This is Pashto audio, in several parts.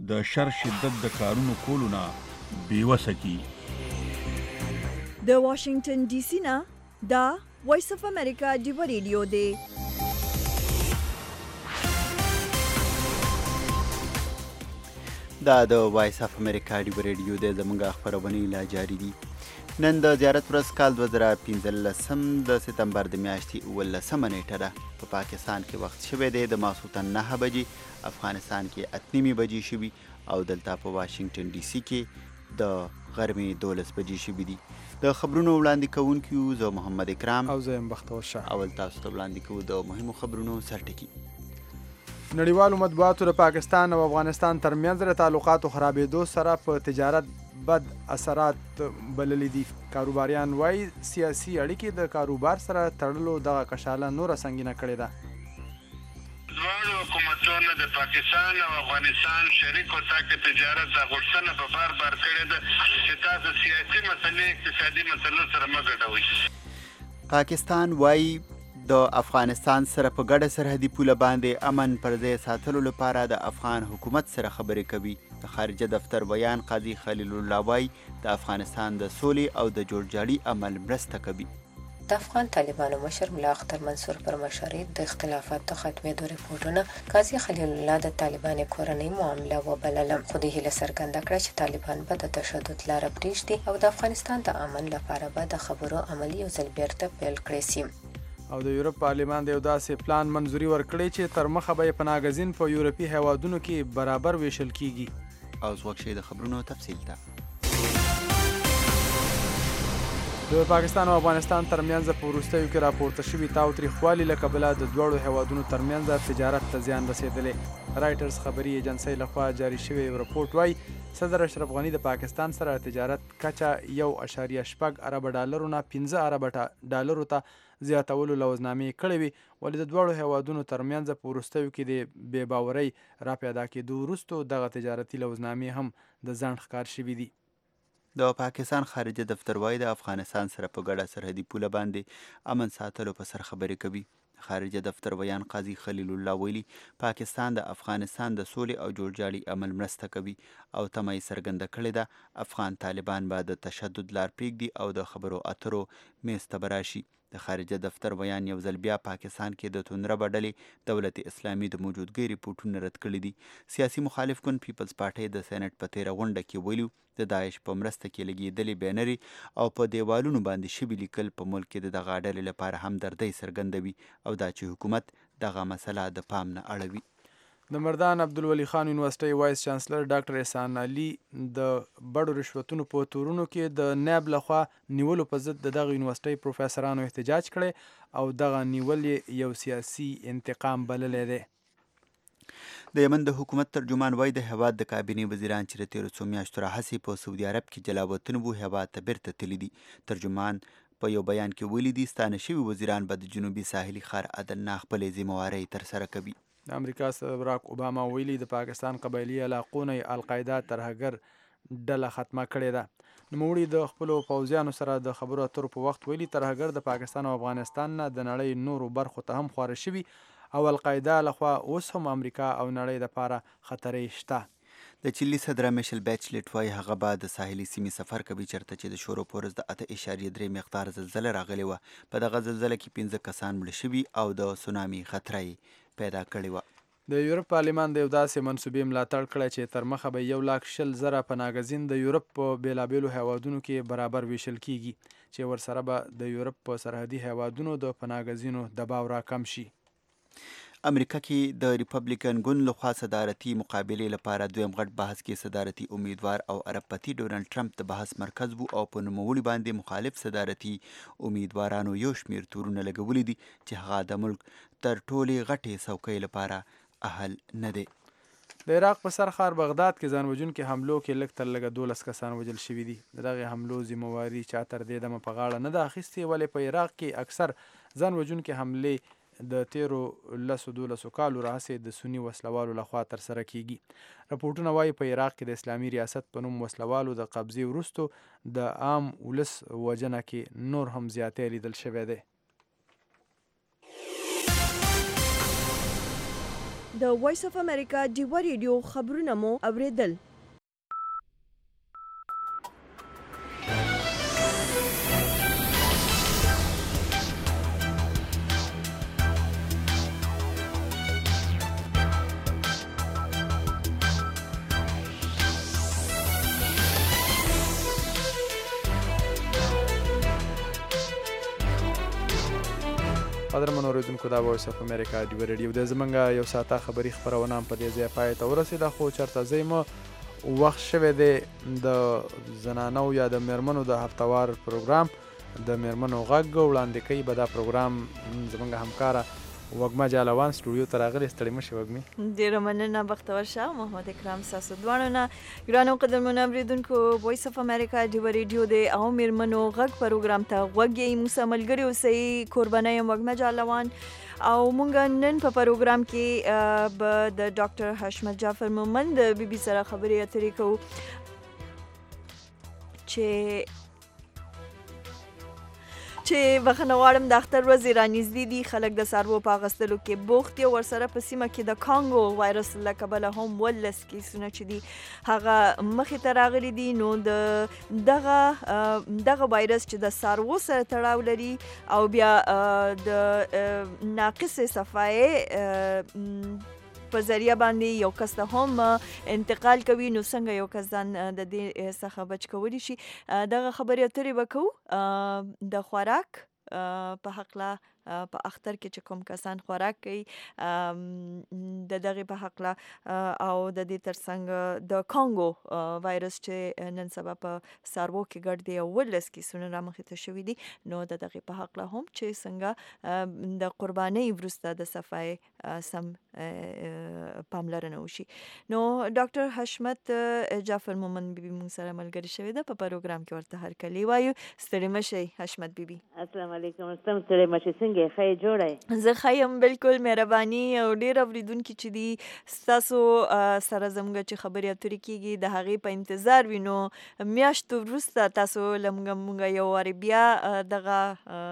د شر شدت د کارونو کولو نه بېوسه کی. د واشنگټن ډي سي نه دا وایس اف امریکا ډیو ریډیو دی. دا د وایس اف امریکا ډیو ریډیو دی. زموږ خپرونې لا جاري دي. نن د زیارت ورځ کال 2015 د سپتمبر د میاشتې 18 نیټه ده. په پاکستان کې وخت شوی دی د ماسخوتن 9 بجې، افغانستان کې 8:30 بجې شوي او دلته په واشنگټن ډي سي کې د غرمې 12 بجې شوي دي. د خبرونو وړاندې کوونکي یو زه محمد اکرام او زه یم بختور شاه. اول تاسو ته وړاندې کوو د مهمو خبرونو سرټکي. نړیوالو مطبوعاتو د پاکستان او افغانستان ترمنځ د تعلقاتو خرابېدو سره په تجارت بد اثرات بللی دي. کاروباریان وایي سیاسي اړیکې د کاروبار سره تړلو دغه کشاله نوره سنګینه کړې ده. دواړو حکومتونو د پاکستان او افغانستان شریک وساک د تجارت د غوښتنه په بار کړې ده چې تاسو سیاسي مسلې اقتصادي مسلو سره مه ګډوئ. پاکستان وایي د افغانستان سره په ګډه سرحدي پوله باندې امن پر ځای ساتلو لپاره د افغان حکومت سره خبرې کوي. د خارجه دفتر بیان قاضي خلیل الله وایي د افغانستان د سولې او د جوړجاړي عمل مرسته کوي. د افغان طالبانو مشر ملا اختر منصور پر مشرۍ د اختلافاتو ختمېدو رپورټونه قاضي خلیل الله د طالبانو کورنۍ معامله وبلله، خو د هیله څرګنده کړه چې طالبان به د تشدد لاره پرېږدي او د افغانستان د امن لپاره به د خبرو عمل یو ځل بیرته پیل کړی سي. او د یورپ پارلمان د یو داسې پلان منظوري ورکړی چې تر مخه به یې په ناګزین په یورپي هیوادونو کې برابر ویشل کیږي. او ځوږ شي د خبرونو تفصیل ته. د پاکستان او افغانستان ترمنځ په وروستیو کې راپورته شوي تاوتریخوالي له کبله د دواړو هیوادونو ترمنځ تجارت ته زیان رسېدلی. رایټرز خبري ایجنسۍ لخوا جاري شوی یو رپورټ وایي صدر اشرف غني د پاکستان سره تجارت کچه 1.8 ارب ډالرو نه 15 ارب ډالرو ته زیاتولو لوزنامې کړې وي، ولې د دواړو هیوادونو ترمنځ په وروستیو کې د بې باورۍ راپیدا کېدو وروسته دغه تجارتي لوزنامې هم د ځنډ ښکار شوي دي. د پاکستان خارجه دفتر وایي د افغانستان سره په ګډه سرحدي پوله باندې امن ساتلو په سر خبرې کوي. خارجه دفتر بیان قاضي خلیل الله ویلي پاکستان د افغانستان د سولې او جوړجاړي عمل مرسته کوي او تمه یې څرګنده کړې ده افغان طالبان به د تشدد لار پرېږدي او د خبرو اترو میز ته به راشي. د خارجه دفتر بیان یو ځل بیا پاکستان کې د تونربه ډلې دولت اسلامي د موجودګۍ رپورټونه رد کړي دي. سیاسي مخالف ګوند پیپلز پارټۍ د سینټ په تېره غونډه کې ویلي د داعش په مرسته کې لګېدلې بینرې او په دیوالونو باندې شوي لیکل په ملک کې د دغه ډلې لپاره همدردۍ څرګندوي او دا چې حکومت دغه مسله د پام نه اړوي. د مردان عبدالولي خان یونیورسټۍ وایس چانسلر ډاکټر احسان علي د بډو رشوتونو په تورونو کې د نیب لخوا نیولو په ضد دغه یونیورسټۍ پروفیسرانو احتجاج کړی او دغه نیول یو سیاسي انتقام بللی دی. د یمن د حکومت ترجمان وایي د هیواد د کابینې وزیران چې د تېرو څو میاشتو راهیسې په سعودي عرب کې جلا وطن وو هیواد ته بیرته تللي دي. ترجمان په یو بیان کې ویلي دي ستانه شوي وزیران به د جنوبي ساحلي ښار عدن نه خپلې ذمهوارۍ ترسره کوي. د امریکا صدر براک اوباما ویلي د پاکستان قبایلي علاقو نه القاعده ترهګر ډله ختمه کړې ده. نوموړي د خپلو پوځیانو سره د خبرو اترو په وخت ویلي ترهګر د پاکستان او افغانستان نه د نړۍ نورو برخو ته هم خواره شوي او القاعده لخوا اوس هم امریکا او نړۍ دپاره خطرې شته. د چیلي صدر میشل بیچلټ وایي هغه به د ساحلي سیمې سفر کوي چېرته چې د شورو په ورځ د 8.3 مقدار زلزله راغلې وه. په دغه زلزله کې 15 کسان مړه شوي او د سونامي خطره یې پیدا کړې وه. د یورپ پارلمان د یو داسې منصوبې ملاتړ کړی چې تر مخه به 1,20,000 په ناګزین د یورپ په بېلابېلو هیوادونو کې برابر ویشل کیږي چې ورسره به د یورپ په سرحدي هیوادونو د پناهګزینو دباو راکم شي. امریکا کې د ریپبلیکن ګوند لخوا صدارتي مقابلې لپاره دویم غټ بحث کې صدارتي امیدوار او اربپتی ډونالډ ټرمپ د بحث مرکز وو او په نوموړي باندې مخالف صدارتي امیدوارانو یو شمیر تورونه لګولي دي چې هغه د ملک تر ټولې غټې څوکۍ لپاره اهل نه دی. د عراق په سر ښار بغداد کې ځان وژونکي حملو کې لږ تر لږه 12 کسان وژل شوي دي. د دغې حملو ذمهواري چا تر دې دمه په غاړه نه ده اخیستې، ولې په عراق کې اکثر ځان وژونکي حملې د تیرو 10-12 کالو راهیسې د سني وسلوالو لخوا ترسره کیږي. راپورټونه وایي په عراق کې د اسلامي ریاست په نوم وسلوالو د قبضې وروسته د عام ولس وژنه کې نور هم زیاتی لیدل شوی دی. د وایس اف امریکا ډیوا ریډیو خبرونه مو اوریدل. قدرمن اوریدونکو دا وایس اف امریکا ډیوا ریډیو د زمونږ یو ساعته خبري خبرونه هم په دې ځای پای ته ورسېده، خو چېرته ځای مو وخت شوی دی د زنانو یا د میرمنو د هفتوار پروګرام د میرمنو غږ وړاندې کوي. به دا پروګرام زمونږ همکاره وږمه جالوان سټوډیو ته راغلې. ستړې مه شې وږمې. ډېره مننه بختور شه محمد اکرام ستاسو دواړو نه. ګرانو قدرمنو اورېدونکو وایس اف امریکا ډیوا ریډیو د او میرمنو غږ پروګرام ته غوږ یې. موږ سره ملګري اوسئ. کوربنه یم وږمه جالوان او موږ نن په پروګرام کې به د ډاکټر حشمت جعفر مومند بي بي سره خبرې اترې کوو چې بخښنه غواړم د اختر ورځې رانږدې دي. خلک د څاروو په اخیستلو کې بوخت دي او ورسره په سیمه کې د کانګو وایرس له کبله هم 18 کیسونه چې دي هغه مخې ته راغلي دي. نو د دغه وایرس چې د څاروو سره تړاو لري او بیا د ناقصې صفایي په ذریعه باندې یو کس ته هم انتقال کوي، نو څنګه یو کس ځان د دې څخه بچ کولی شي. دغه خبرې اترې به کوو. د خوراک په هکله په اختر کې چې کوم کسان خوراک کوي د دغې په هکله او د دې ترڅنګ د کانګو وایرس چې نن سبا په څاروو کې ګډ دی او 18 کیسونه رامخې ته شوي دي، نو د دغې په هکله هم چې څنګه د قربانۍ وروسته د صفای سم پاملرنه وشي. نو ډاکټر حشمت جعفر مومند بي بي موږ سره ملګري شوې ده په پروګرام کې. ورته هرکلی وایو. ستړې مه شئ حشمت بي بي. السلام علیکم. ستړې مه شئ. څنګه یې؟ ښه یې جوړه یې؟ زه ښه یم بلکل. مهرباني او ډېر اورېدونکي چې دي ستاسو سره زموږ چې خبرې اترې کېږي د هغې په انتظار وي، نو میاشتو وروسته تاسو له موږ یو وارې بیا دغه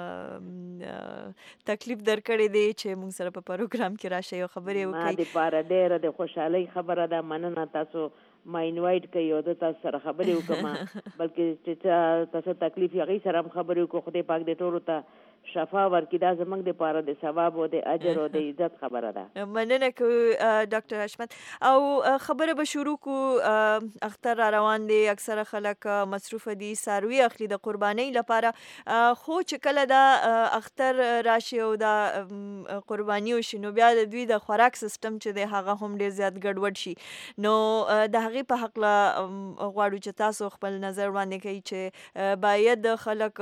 تکلیف درکړی دی چې موږ سره په پروګرام کې راشئ او خبرې وکړئ. ما دپاره ډېره د خوشحالۍ خبره ده. مننه تاسو ما انوایټ کوي او د تاسو سره خبرې وکړم، بلکې چې تاسو تکلیف یې هغې سره هم خبرې وکړو. خدای پاک دې ټولو ته شفا ورکړي. دا زموږ دپاره د ثواب او د اجر او د عزت خبره ده. مننه کوو ډاکټر حشمت. او خبره به شروع کړو. اختر را روان دی، اکثره خلک مصروفه دي، څاروي اخلي د قربانۍ لپاره، خو چې کله دا اختر راشي او دا قرباني وشي نو بیا د دوی د خوراک سیستم چې دی هغه هم ډېر زیات ګډوډ شي. نو د هغې په هکله غواړو چې تاسو خپل نظر وړاندې کوئ چې باید خلک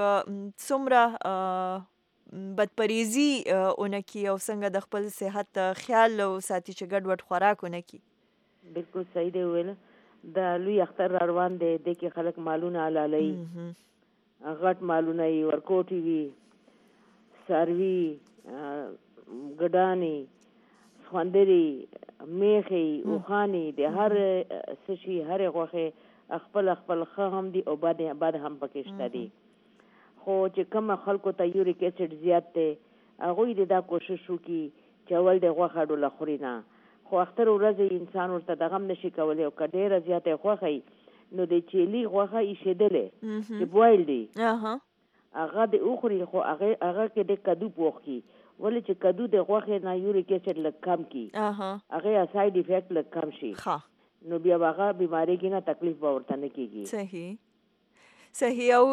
څومره بدپریزي اونکي او څنګه د خپل صحت خیال وساتي چې ګډوډ خوراک ونکي. بالکل صحیح دی ویل. د لوی اختر را روان دی، دې کې خلک مالونه حلالوي، غټ مالونه یې ورکوټي وي، څاروي، ګډانې، سخوندرې، میخې، اوښانې، د هر څه شي هرې غوښې خپل ښه هم دي او بد هم پکې شته دي. خو چې کومه خلکو ته یوریک ایسډ زیات دی هغوی دې دا کوشش وکړي چې اول د غوښه ډوله خوري نه. خو اختر ورځې انسان ورته دغه هم نشي کولی او که ډېره زیاته یې خوښه وي نو د چیلي غوښه ایښېدلې چې بوایل دی هغه دې وخوري، خو هغه کې د کدو پوخ کړي، ولې چې کدو د غوښې نه یوریک ایسډ لږ کم کړي، هغې سایډ افیکټ لږ کم شي، نو بیا هغه بیمارۍ کې نه تکلیف به ورته نه کېږي. صحیح. او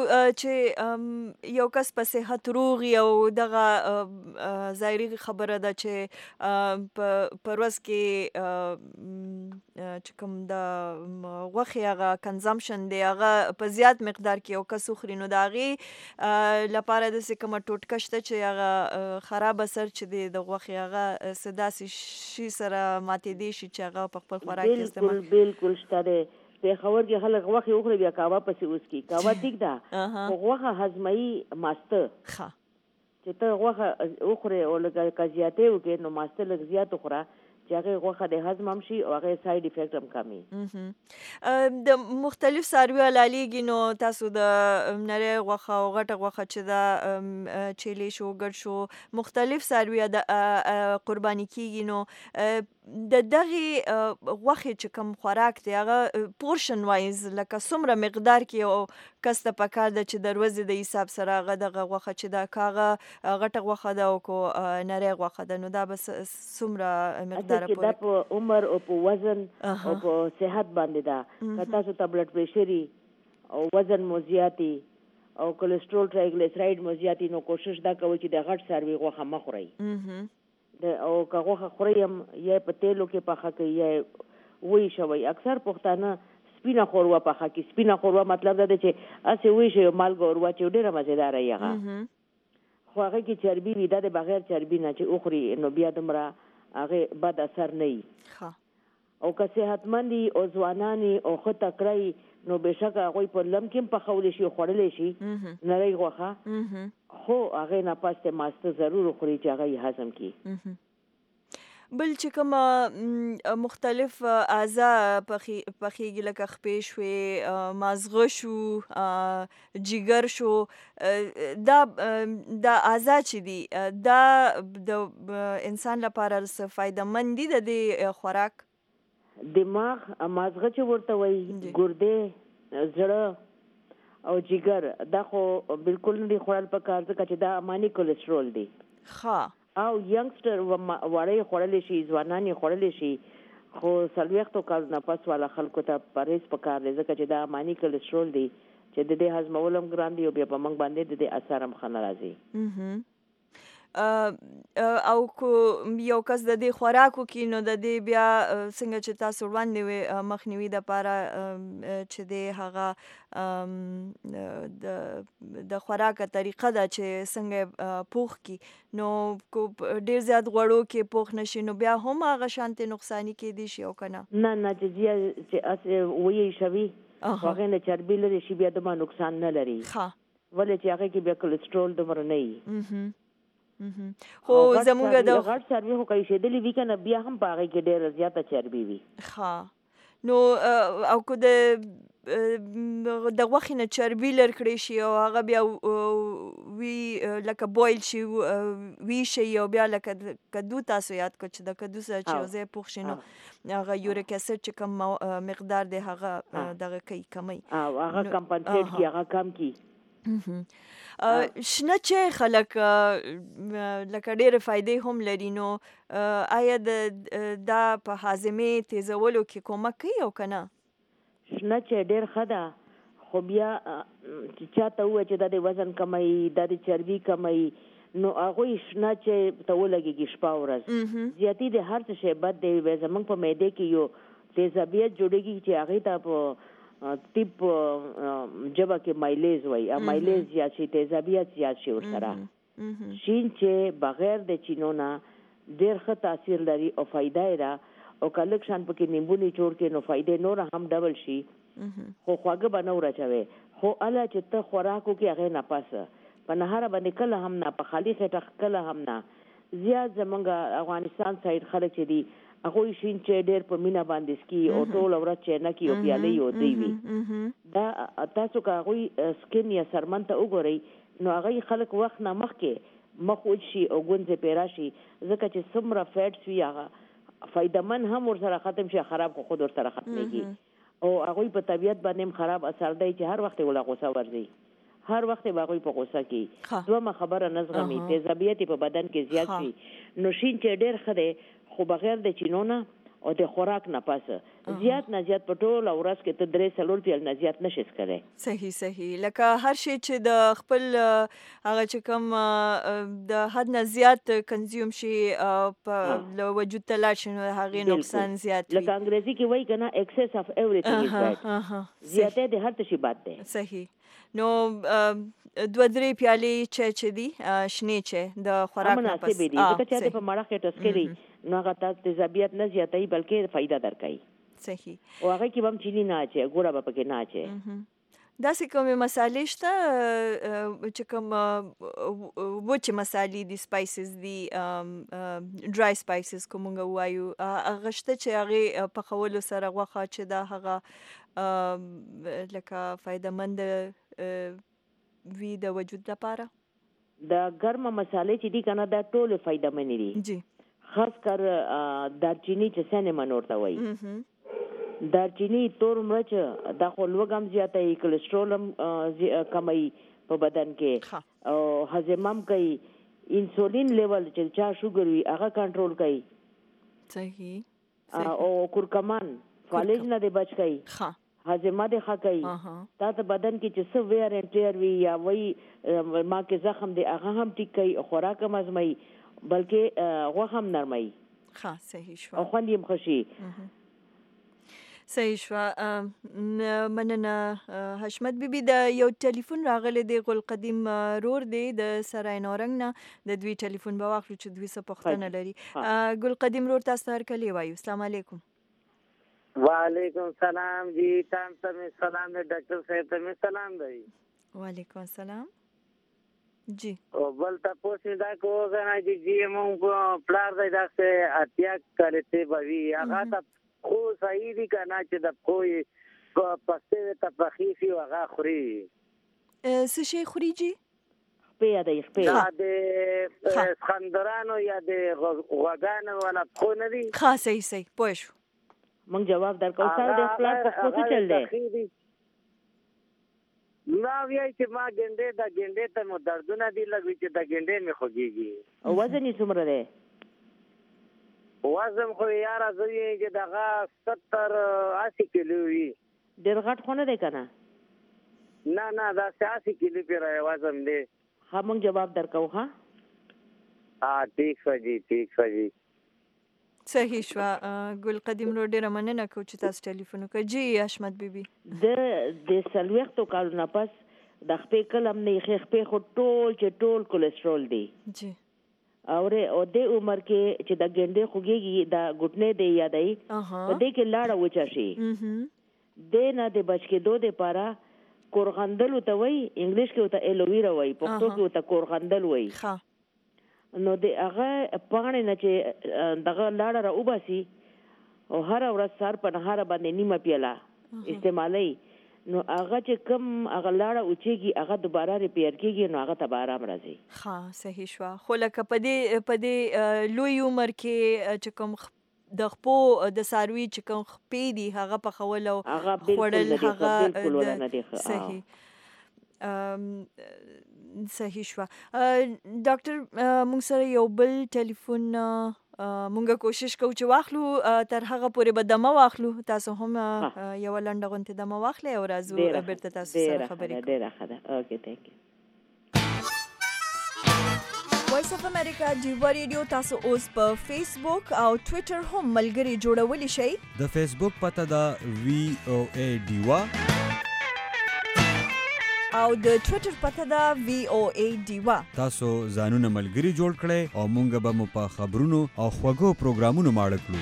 چې یو کس په صحت روغ او دغه ظاهري خبره ده چې په ورځ کې چې کوم د غوښې هغه کنزمپشن دی هغه په زیات مقدار کې یو کس وخوري، نو د هغې لپاره داسې کومه ټوټکه شته چې هغه خراب اثر چې دی د غوښې هغه څه داسې شي سره ماتېدی شي چې هغه په خپل خوراک کې استعمال. بالکل شته دی. پېښور کې خلک غوښې وخوري بیا کاوه پسې اوسکي. کاوه ټیک ده، خو غوښه هضموي ماسته. چې ته غوښه وخورې او لږ که زیاتې وکړې نو ماسته لږ زیات وخوره چې هغې غوښه د هضم هم شي او هغې سایډ افیکټ هم کمي. د مختلف څاروي حلالېږي، نو تاسو د نرۍ غوښه او غټه غوښه چې دا چیلې شو ګډ شو مختلف څاروي قرباني کېږي، نو د دغه غوښې چې کوم خوراک دی هغه پورشن وایز لکه څومره مقدار کې یو کس ته پکار ده چې د ورځې د حساب سره هغه دغه غوښه چې دا کاغه غټه غوښه ده او کو نری غوښه ده، نو دا بس څومره مقدار چې دا په عمر او په وزن او په صحت باندې ده. که تاسو ته بلډ پریشري او وزن مو زیاتی او کولیسټرول ټرایګلیسراید مو زیاتی، نو کوشش دا کوئ چې د غټ څاروي غوښه مه خورئ. او که غوښه خورئ هم یا په تیلو کې پخه کوئ یا وی شوئ. اکثر پښتانه سپینه ښوروا پخه کوي. سپینه ښوروا مطلب دا دی چې هسې وی شوي مالګه ور واچوي، ډېره مزېداره وي هغه، خو هغې کې چربي وي. دا د بغیر چربي نه چې وخوري نو بیا دومره هغې بد اثر نه وي. او که صحتمند وي او ځوانان وي او ښه تکړه وي نو بېشکه هغوی په لم کې هم پخولی شي، خوړلی شي نری غوښه، خو هغې نه پس د ماسته ضرور وخوري چې هغه یې هضم کړي. بل چې کومه مختلف اعضا پخېږي لکه خپې شوې، مازغه شو، جگر شو، دا اعضا چې دي دا د انسان لپاره څه فایدهمند دي د دې خوراک؟ دماغ، مازغه چې ورته وایي، ګردې، زړه او جگر دا خو بالکل نه دي خوړل پکار، ځکه چې دا اماني کولیسټرول دی. او ینګسټر وړی خوړلی شي، ځوانان یې خوړلی شي، خو 40 کالو نه پس والا خلکو ته پرهیز پکار دی، ځکه چې دا اماني کولیسټرول دی چې د دې هضمول هم ګران دي او بیا په موږ باندې د دې اثر هم ښه نه راځي. او کو یو کس د دې خوراک وکړي نو د دې بیا څنګه چې تاسو وړاندې وې مخنیوي دپاره چې دی هغه د خوراکه طریقه ده چې څنګه پوخ کړي، نو کو ډېر زیات غوړو کې پوخ نشي نو بیا هم هغه شانتې نقصاني کېدی شي او که نه؟ نه چې هسې ویې شوي هغې نه چربي لرې شي بیا دومره نقصان نه لري، ولې چې هغې کې بیا کولیسټرول دومره نه وي. خو زموږ د غټ څاروي خو که ایښېدلي وي که نه بیا هم په هغې کې ډېره زیاته چربي وي. نو او که د غوښې نه چربي لر کړی شي او هغه بیا وي لکه بویل شي وي شي او بیا لکه کدو تاسو یاد کړ چې د کدو سره چې یو ځای پوخ شي نو هغه یوریک اسید چې کوم مقدار دی هغه دغه کوي کمی، هغه کمپنسیټ کړي، هغه کم کړي. شنه چای خلک لکه ډېرې فایدې هم لري، نو آیا دا په هاضمې تیزولو کې کمک کوي او که نه؟ شنه چای ډېر ښه ده، خو بیا چې چاته ووایي چې دا د وزن کموي، دا د چربي کموي، نو هغوی شنه چای ته ولګېږي شپه ورځ. زیاتي د هر څه شی بد دی. زموږ په معدې کې یو تیزابیت جوړېږي چې هغې ته په طب ژبه کې مایلیز وایي، مایلیز زیات شي، تیزابیت زیات شي ورسره. شین چای بغیر د چینو نه ډېر ښه تاثیر لري او فایده یې ده، او که لږ شان پکې نیمبو نیچوړ کړې نو فایدې نوره هم ډبل شي، خو خواږه به نه ورچوي. خو هله چې ته خوراک وکړې هغې نه پس په نهاره باندې کله هم نه، په خالي خېټه کله هم نه. زیات زمونږ افغانستان سایډ خلک چې دي هغوی شین چای ډېر په مینه باندې څکي او ټوله ورځ چای نه کي او پیالې یې ودی وي. دا تاسو که هغوی سکن یا سرمن ته وګورئ نو هغوی خلک وخت نه مخکې مخ وچ شي او ګونځې پیرا شي، ځکه چې څومره فیټس وي هغه فایدهمن هم ورسره ختم شي، خراب خو خود ورسره ختمېږي، او هغوی په طبیعت باندې هم خراب اثر دی چې هر وخت یې وله غوسه ورځي، هر وخت به هغوی په غوسه کې. دومره خبره نه زغمي، تیزابیت په بدن کې زیات شي. نو شین چای ډېر ښه دی، خو بغیر د چینو نه او د خوراک نه پس زیات نه زیات په ټوله ورځ کې ته 3-4 پیال نه زیات نشي څښلی. صحیح لکه هر شی چې د خپل هغه چې کوم د حد نه زیات کنزیوم شي په وجود ته لاړ شي نو د هغې نقصان زیات وي. لکه انګریزي کې وایي که نه excess of everything is bad، زیاتی د هر څه شي بد دی. صحیح. نو 2-3 پیالې چای چې دي شنې چای د خوراک نه پس مناسبې دي، ځکه چې هغې په مړه خېټه څکلي نو هغه تاسو تیزابیت نه زیاتوي بلکې فایده درکوي. صحیح. او هغې کې به هم چیني نه اچوي، ګوړه به پکې نه اچوي. داسې کومې مسالې شته چې کوم وچې مسالې دي، سپایسز دي، ډرای سپایسز که مونږ ووایو، هغه شته چې هغې پخولو سره غوښه چې دا هغه لکه فایدهمند وي د وجود لپاره؟ د ګرمه مسالې چې دي که نه دا ټولې فایدهمنې دي. خاص کر دارچینی چې سینمن ورته وایي دارچینی تور مرچ د خو لوګم زیاتې کلسترول کموي په بدن کې او هضم کوي انسولین لیول چې چا شوګر وي هغه کنټرول کوي صحیح او کورکمان فالج نه دی بچ کوي هضمه دی ښه کوي تا ته بدن کې چې څه ویر اینډ ټیر وي یا وایي ما کې زخم دی هغه هم ټیک کوي خوراک هم ازموي بلکې غوښه هم نرموي صحیح شو او خوند یې هم ښه شي صحیح شو مننه حشمت بیبي د یو ټلیفون راغلی دی غل قدیم رور دی د سرای نورنګ نه د دوی ټلیفون به واخلو چې دوی څه پوښتنه لري ګل قدیم رور تاسو هر کلی وایو السلام علیکم وعلیکم السلام جی تام ته سلام دی ډاکټر صاحب ته سلام دی وعلیکم السلام جی او بل تاسو دا کوغه جی مونږ پلار دی داسه اتیا کړته بوي هغه ته خو صحیح دي کنه چې د کوی پسته ته پخیفي هغه خوري څه شي خوري جی یا د خندرانو یا د غوګانو ولا خو نه دي صحیح پوه شو مونږ جواب درکو سره د خپل پښتو چل دی ما وی چې ما ګنډې ته مو دردونه دي لګوي چې د ګنډې مې خوږيږي او وزن یې څومره دی وزن خو یار ازوی چې دغه 70-80 کیلو وي ډېر غټ خو نه دی کنه نه دا 80 کیلو پر وزن دی مونږ جواب درکو ٹھیک شو جی صحیح شو ګل قدیم رو ډیره مننه کوم چې تاسو ټلیفون وکړ جی حشمت بیبي د سلوختو کالونو پس د خپې کلم نه خپې خو ټول کولېسترول دی جی او د عمر کې چې د ګنډې خوږيږي د ګټنې دی یادای په دې کې لاړه وچا شي د نه د بچ کې دوه لپاره کورغندل ته وای انګلیش کې ته الوویرا وای پښتو کې ته کورغندل وای نو د هغه پاڼې نه چې دغه لاړه را وباسي او هر ورځ سار په نهار باندې نیمه پیاله استعمالي نو هغه چې کم هغه لاړه اوچېږي هغه دوباره ریپیر کېږي نو هغه ته به آرام راځي صحیح شو خو لکه په دې لوی عمر کې چې کوم د خپو د ساروي چې کوم خپې دي هغه په خول او خوړل هغه صحیح شو ډاکټر موږ سره یو بل ټلیفون مونږه کوشش کوو چې واخلو تر هغه پورې به دمه واخلو تاسو هم یو لنډه غونټه دمه واخلئ او راځو بیرته تاسو سره خبرې کوو ډیره ښه ده اوکې تھینک یو وایس اف امریکا ډیوا ریډیو تاسو اوس په فیسبوک او ټوئیټر هم ملګري جوړولی شئ د فیسبوک پته دا VOA ډیوا او د ټوئیټر پته دا VOA ډیوا تاسو ځانونه ملګري جوړ کړئ او مونږ به مو په خبرونو او خوږو پروګرامونو ماړه کړو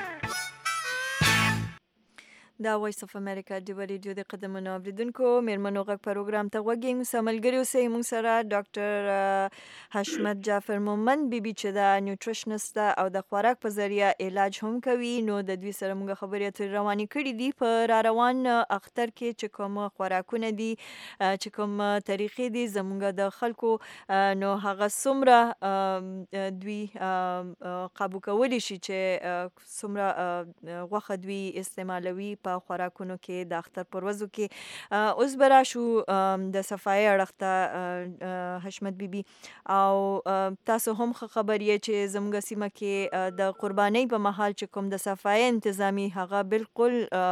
دا وایس اف امریکا ډیوا ریډیو د قدمونو اوریدونکو میرمنو غږ پروګرام ته غوږی ملګری اوسئ موږ سره ډاکټر حشمت جعفر مومند بیبي چې دا نیوټریشنست او د خوراک په ذریعہ علاج هم کوي نو د دوی سره موږ خبرې اترې روانې کړې دي په روان اختر کې چې کوم خوراکونه دي چې کوم طریقې دي زموږ د خلکو نو هغه څومره دوی قابو کولی شي چې څومره غوښه دوی استعمالوي په خوراکونو کې د اختر پر ورځو کې اوس به راشو د صفایي اړخ ته حشمت بیبي او تاسو هم خبر یې چې زموږ سیمه کې د قربانۍ په مهال چې کوم د صفایي انتظامی هغه بالکل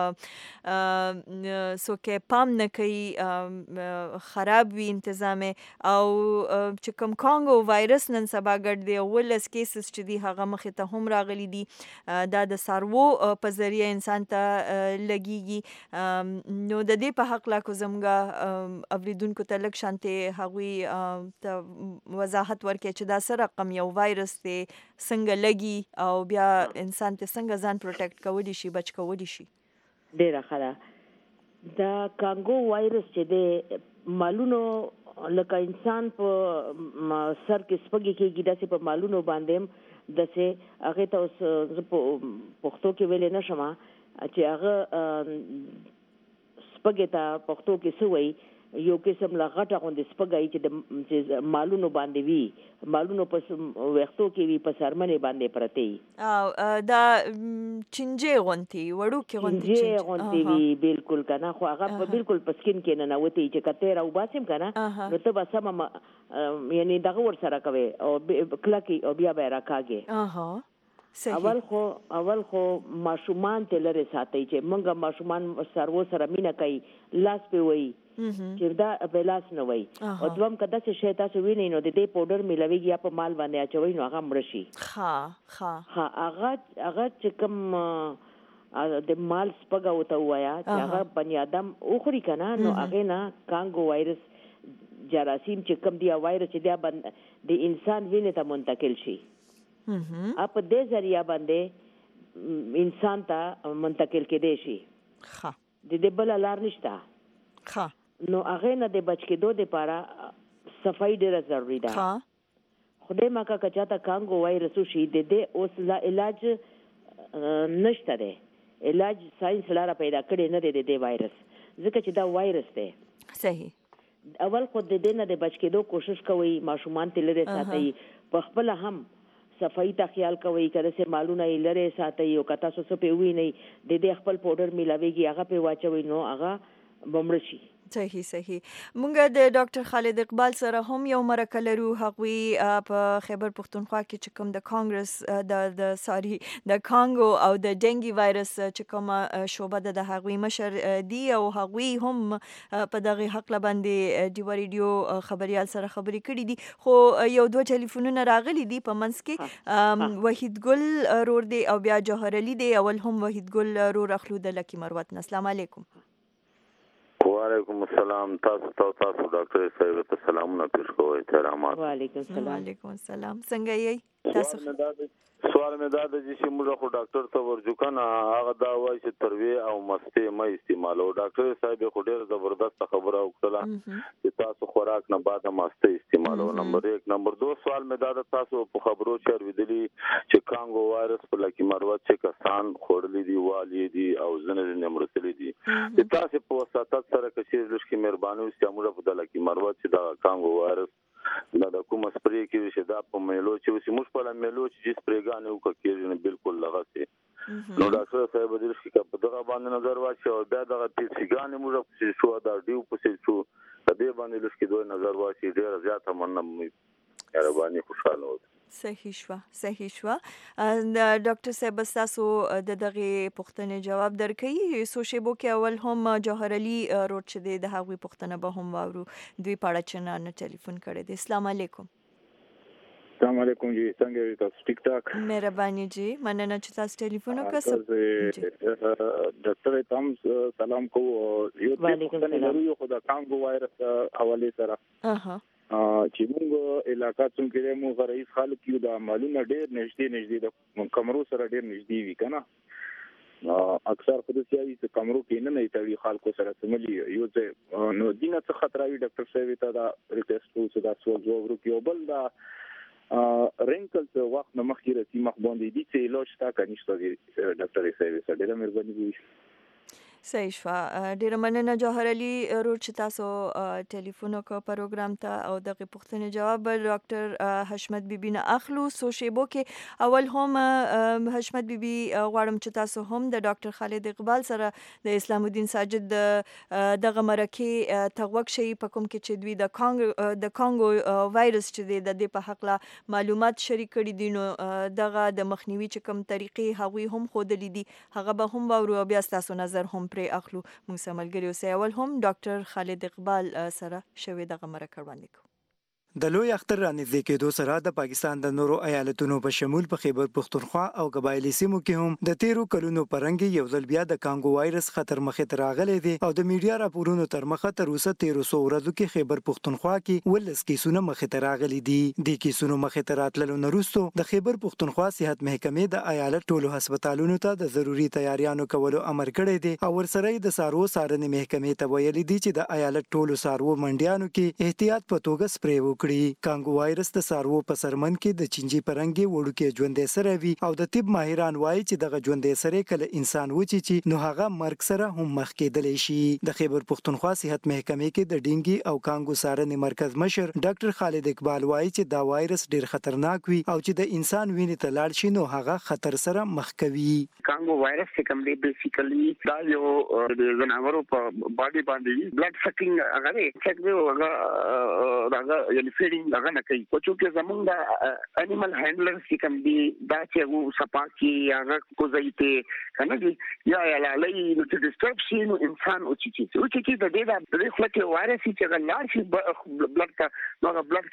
څوک پام نه کوي خراب وي انتظام او چې کوم کانګو وایرس نن سبا ګډ دی 19 کیسز چې دي هغه مخې ته هم راغلي دي دا د سارو په ذریعہ انسان ته لګيږي نو د دې په حق لا کو زمګه اوریدونکو ته لک شانته هغوی ته وضاحت ورکړي چې دا سره رقم یو وایرس دی څنګه لګي او بیا انسان ته څنګه ځان پروټیکټ کولی شي بچ کولی شي ډیره ښه دا کانګو وایرس چې دی مالونو لکه انسان په سر کې سپږی کېږي داسې په مالونو باندې داسې هغه ته اوس پښتو کې ویل نه شمه چې هغه سپږی ته پښتو کې څه وایي یو قسم لا غټه غوندې سپګای چې مالونو باندې وي مالونو په وختو کې وي په سرمنې باندې پرته او دا چنجه غونتی وړو کې چنجه غونتی وي بالکل کنه خو هغه بالکل په سکین کې نه نوتی چې کته راو باسم کنه نو ته به سم یعنی دغه ور سره کوي او کلکی او بیا به راکاږي اول خو ماشومان ته لره ساتي چې مونږه ماشومان سرو سره مینه کوي لاس په وي چې دا بلاس نه وای او دوم کده چې شی تاسو وینئ نو د دې پاوډر ملويږي یا په مال باندې اچوي نو هغه مړ شي هغه چې کوم د مال سپګه وته وایا چې هغه بنی آدم اوخري کنه نو هغه نه کانګو وایرس جراثیم چې کوم دی وایرس چې د انسان وینې ته منتقل شي اپ دې ذریعہ باندې انسان ته منتقل کېدې شي د دې بل لار نشته نو هغه نه د بچ کېدو لپاره صفائی ډیره ضروری ده خدای ماکه کچا ته کانګو وایرس شي د دې اوس لا علاج نشته ده علاج ساينس لاره پیدا کړي نه دی د وایرس ځکه چې دا وایرس دی صحیح اول خو د دې نه د بچ کېدو کوشش کوي ماشومان ته لري ساتي په خپل هم صفائی ته خیال کوي کله چې مالونه یې لري ساتي او کته سو په وی نه د دې خپل پاوډر ملاويږي هغه په واچوي نو هغه بمړشي صحیح مونږ د ډاکټر خالد اقبال سره هم یو مرکه لرو هغوی په خیبر پختونخوا کې چې کوم د کانګرس د کانګو او د ډنګي وایرس چې کوم شوبه د هغوی مشر دی او هغوی هم په دغه حق باندې دی ریډیو خبريال سره خبرې کړې دي خو یو دوه ټلیفونونه راغلي دي په منځ کې وحید ګل رور دی او بیا جوهر علي دی اول هم وحید ګل رور اخلو د لکی مروت السلام علیکم وعلیکم السلام تاسو ډاکټر صاحب ته سلامونه پیښ کوم احترامات وعلیکم السلام څنګه یې تاسو سوال مې دا د چې موږ خو ډاکټر ته ورجو کنه هغه دا وایي چې تروي او مستي مې استعمالو ډاکټر صاحب خو ډیر زبردست خبره وکړه چې تاسو خوراک نه بعد مستي استعمالو نمبر 1 نمبر 2 سوال مې دا د تاسو په خبرو چر ویدلی چې کانګو وایرس په لکه مروت چې کسان خورلې دي والی دي او زنه نمرتلې دي چې تاسو په وساتت سره کشي لږ مهرباني استعمال په لکه مروت چې دا کانګو وایرس دا کوم سپری کې چې دا په میلو چې موږ په میلو چې سپریګانې وکړي نه بالکل لغاسي نو ډاکټر صاحب دې چې په دغه باندې نظر واچي او بیا دغه پیسګانې موږ په شو دا ډیو په شو د دې باندې لږ کې دوه نظر واچي ډیر زیاته مننه مهرباني خوشاله وي صحیح شو ډاکټر صاحب تاسو د دغه پوښتنې جواب درکړي سو شیبو کې اول هم جوهر علي روډ چې د هغوی پوښتنه به هم واورو دوی پاړه چنانه ټلیفون کړی دی السلام علیکم السلام علیکم جی څنګه تاسو ټیک ټاک مهرباني جی مننه چې تاسو ټلیفون وکړ ډاکټر تام سلام کو یو څه خو دا کانګو وایرس حواله سره چې موږ علاقې څنګه موږ رئیس خالق یو د مالونه ډېر نږدې د کمرو سره ډېر نږدې وي کنه اکثر خدای چې کمرو کې نه تړي خلکو سره سملي یو څه نو دینه څه خطر وي ډاکټر صاحب ته دا ریکوست کوم دا سوال جواب وکړو بل دا رینکل څه وخت نه مخکې رسي مخ باندې دي چې علاج تا کنيشته ډاکټر صاحب سره ډېر مهرباني وي صحیح شو ډیر مننه جوهر علي روډ چې تاسو ټلیفون وکړ پروګرام ته او دغه پوښتنې جواب ډاکټر حشمت بیبي نه اخلو سو شیبو کې اول هم حشمت بیبي غواړم چې تاسو هم د ډاکټر خالد اقبال سره د اسلام الدین ساجد دغه مرکه تغوک شي په کوم کې چې دوی د کانګو وایرس چې د دې په حق لا معلومات شریک کړي دي نو دغه د مخنیوي چې کوم طریقې هغوی هم خودلې دي هغه به هم باور بیا تاسو نظر هم پرې اخلو موږ سملګری اوسئ اول هم ډاکټر خالد اقبال سره شوې دغه مرکه وړاندې کوو د لوی اختر رانږدې کېدو سره د پاکستان د نورو ایالتونو په شمول په خیبر پختونخوا او قبایلی سیمو کې هم د 13 کلونو پرنګ یو ځل بیا د کانګو وایرس خطر مخې ته راغلی دی او د میډیا راپورونو تر مخه تر اوسه 1300 ورځو کې خیبر پختونخوا کې ولس کیسونه مخې ته راغلي دي د کیسونو مخې ته راتللو وروسته د خیبر پختونخوا صحت محکمې د ایالت ټولو هسپتالونو ته د ضروري تیاریانو کولو امر کړی دی او ورسره د څاروو څارنې محکمې ته ویلي دي چې د ایالت ټولو څاروو منډیانو کې احتیاط په توګه سپری وکړي. کانګو وایرس د سارو په سرمن کې د چنجي پرنګي وړوکې ژوندې سره وي او د طب ماهران وایي چې دغه ژوندې سره کله انسان وچی نو هغه مرګ سره هم مخ کېدلی شي. د خیبر پښتونخوا صحت محکمې کې د ډینګي او کانګو څارنې مرکز مشر ډاکټر خالد اقبال وایي چې دا وایرس ډیر خطرناک وي او چې د انسان وینې ته لاړ شي نو هغه خطر سره مخ کوي. کانګو وایرس چې کوم دی بیسیکلی دا یو د زناورو په باډي باندې بلډ سکینګ هغه چک دی هغه یعنی فیډینګ هغه نه کوي. او چې زمونږ د انیمل هینډلرز چې کوم دی دا چې وو سپاکی هغه کوزایته کنه دی یا لالای نو چې ډیسټرب شي نو انسان او چې د دې د خلک وایرس چې غلار شي بلډ کا نو بلډ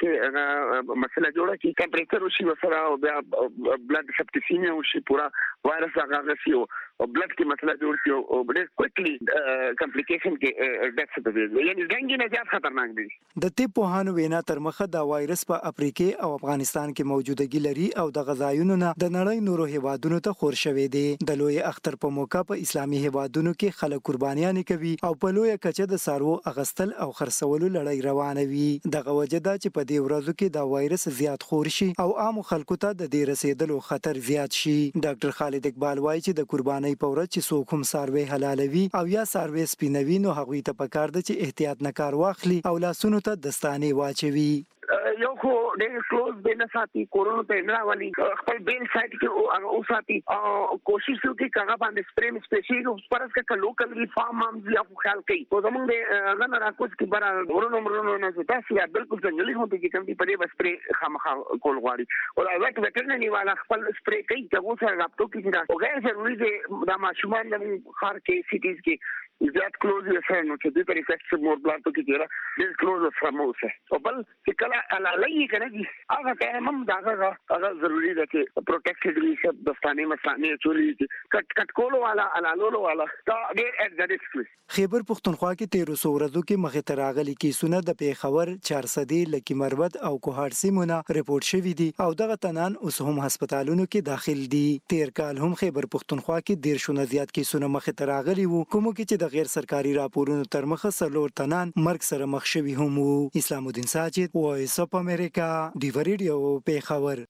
کې مسله جوړه کی ټمپریچر وشي وسره او بیا بلډ سپټیسیمیا وشي پورا وایرس هغه شي او بلډ کې مسله جوړ شي او ډېر کوئکلی کمپلیکیشن کې ډیتھ څه یعنی ډنګي نه زیات خطرناک دي. د طب پوهانو وینا تر مخه دا وایرس په افریقا او افغانستان کې موجودګي لري او د غذایونو نه د نړۍ نورو هیوادونو ته خور شوی دی. د لوی اختر په موقع په اسلامي هیوادونو کې خلک قربانیان کوي او په لوی کچه د سارو اغستل او خرڅولو لړۍ روانه وي. دغه وجه دا چې په دې ورځو کې دا وایرس زیات خور شي او عام خلکو ته د دې رسیدلو خطر زیات شي. ډاکټر خالد اقبال وایي چې د قربانۍ په ورځ چې څوک هم ساروی حلالوي او یا ساروی سپینوي نو هغوی ته پکار ده چې احتیاط نه کار واخلي او لاسونو ته دستانې واچوي. یو خو ډېر کلوز به نه ساتي کورونو ته نه والی خپل بیل سایت کې او ساتي کوشش وکړي چې هغه باندې سپرې سپیشل او پرس کې لوکل وی فارم هم یا خیال کوي. او زمونږ د غن راکوس کې برا ورونو نه تاسو یا بالکل څنګه هوته چې کوم دی په دې سپرې خامخا کول غواړي او دا وټرنری والا خپل سپرې کوي چې هغه سره رابطو کې دا او غیر ضروري دی دا ماشومان د خار کې سیټیز کې زیات کلوز یې نو چې دې پر افیکټ مور بلاټو کې جوړه ډېر کلوز فرموسه او بل چې کله علالای کنه دي هغه ته هم هغه ضروری ده چې پروټیکټډ وي چې دستانه مسانه چولې کټ کولو والا علالولو والا دا ډېر اډګریس وي. خیبر پښتونخوا کې 1300 ورځو کې مخې ته راغلي کیسونه د پیښور 400 لکی مربد او کوهاټ سیمونه ریپورت شوي دي او دغه تنان اوس هم هسپتالونو کې داخل دي. تیر کال هم خیبر پښتونخوا کې 150 زیات کیسونه مخې ته راغلي وو کومو کې چې غیر سرکاري راپورونو تر مخه سلور تنان مرګ سره مخ شوي هم وو. اسلام الدین ساجد وایس اف امریکا ډیو ریډیو پیښور.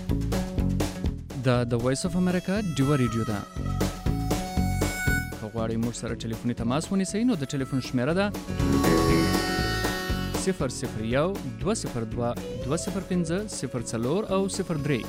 د وایس اف امریکا ډیو ریډیو دا غواړئ موږ سره ټلیفوني تماس ونیسئ نو د ټلیفون شمیره ده 001 202 205 04 او 03.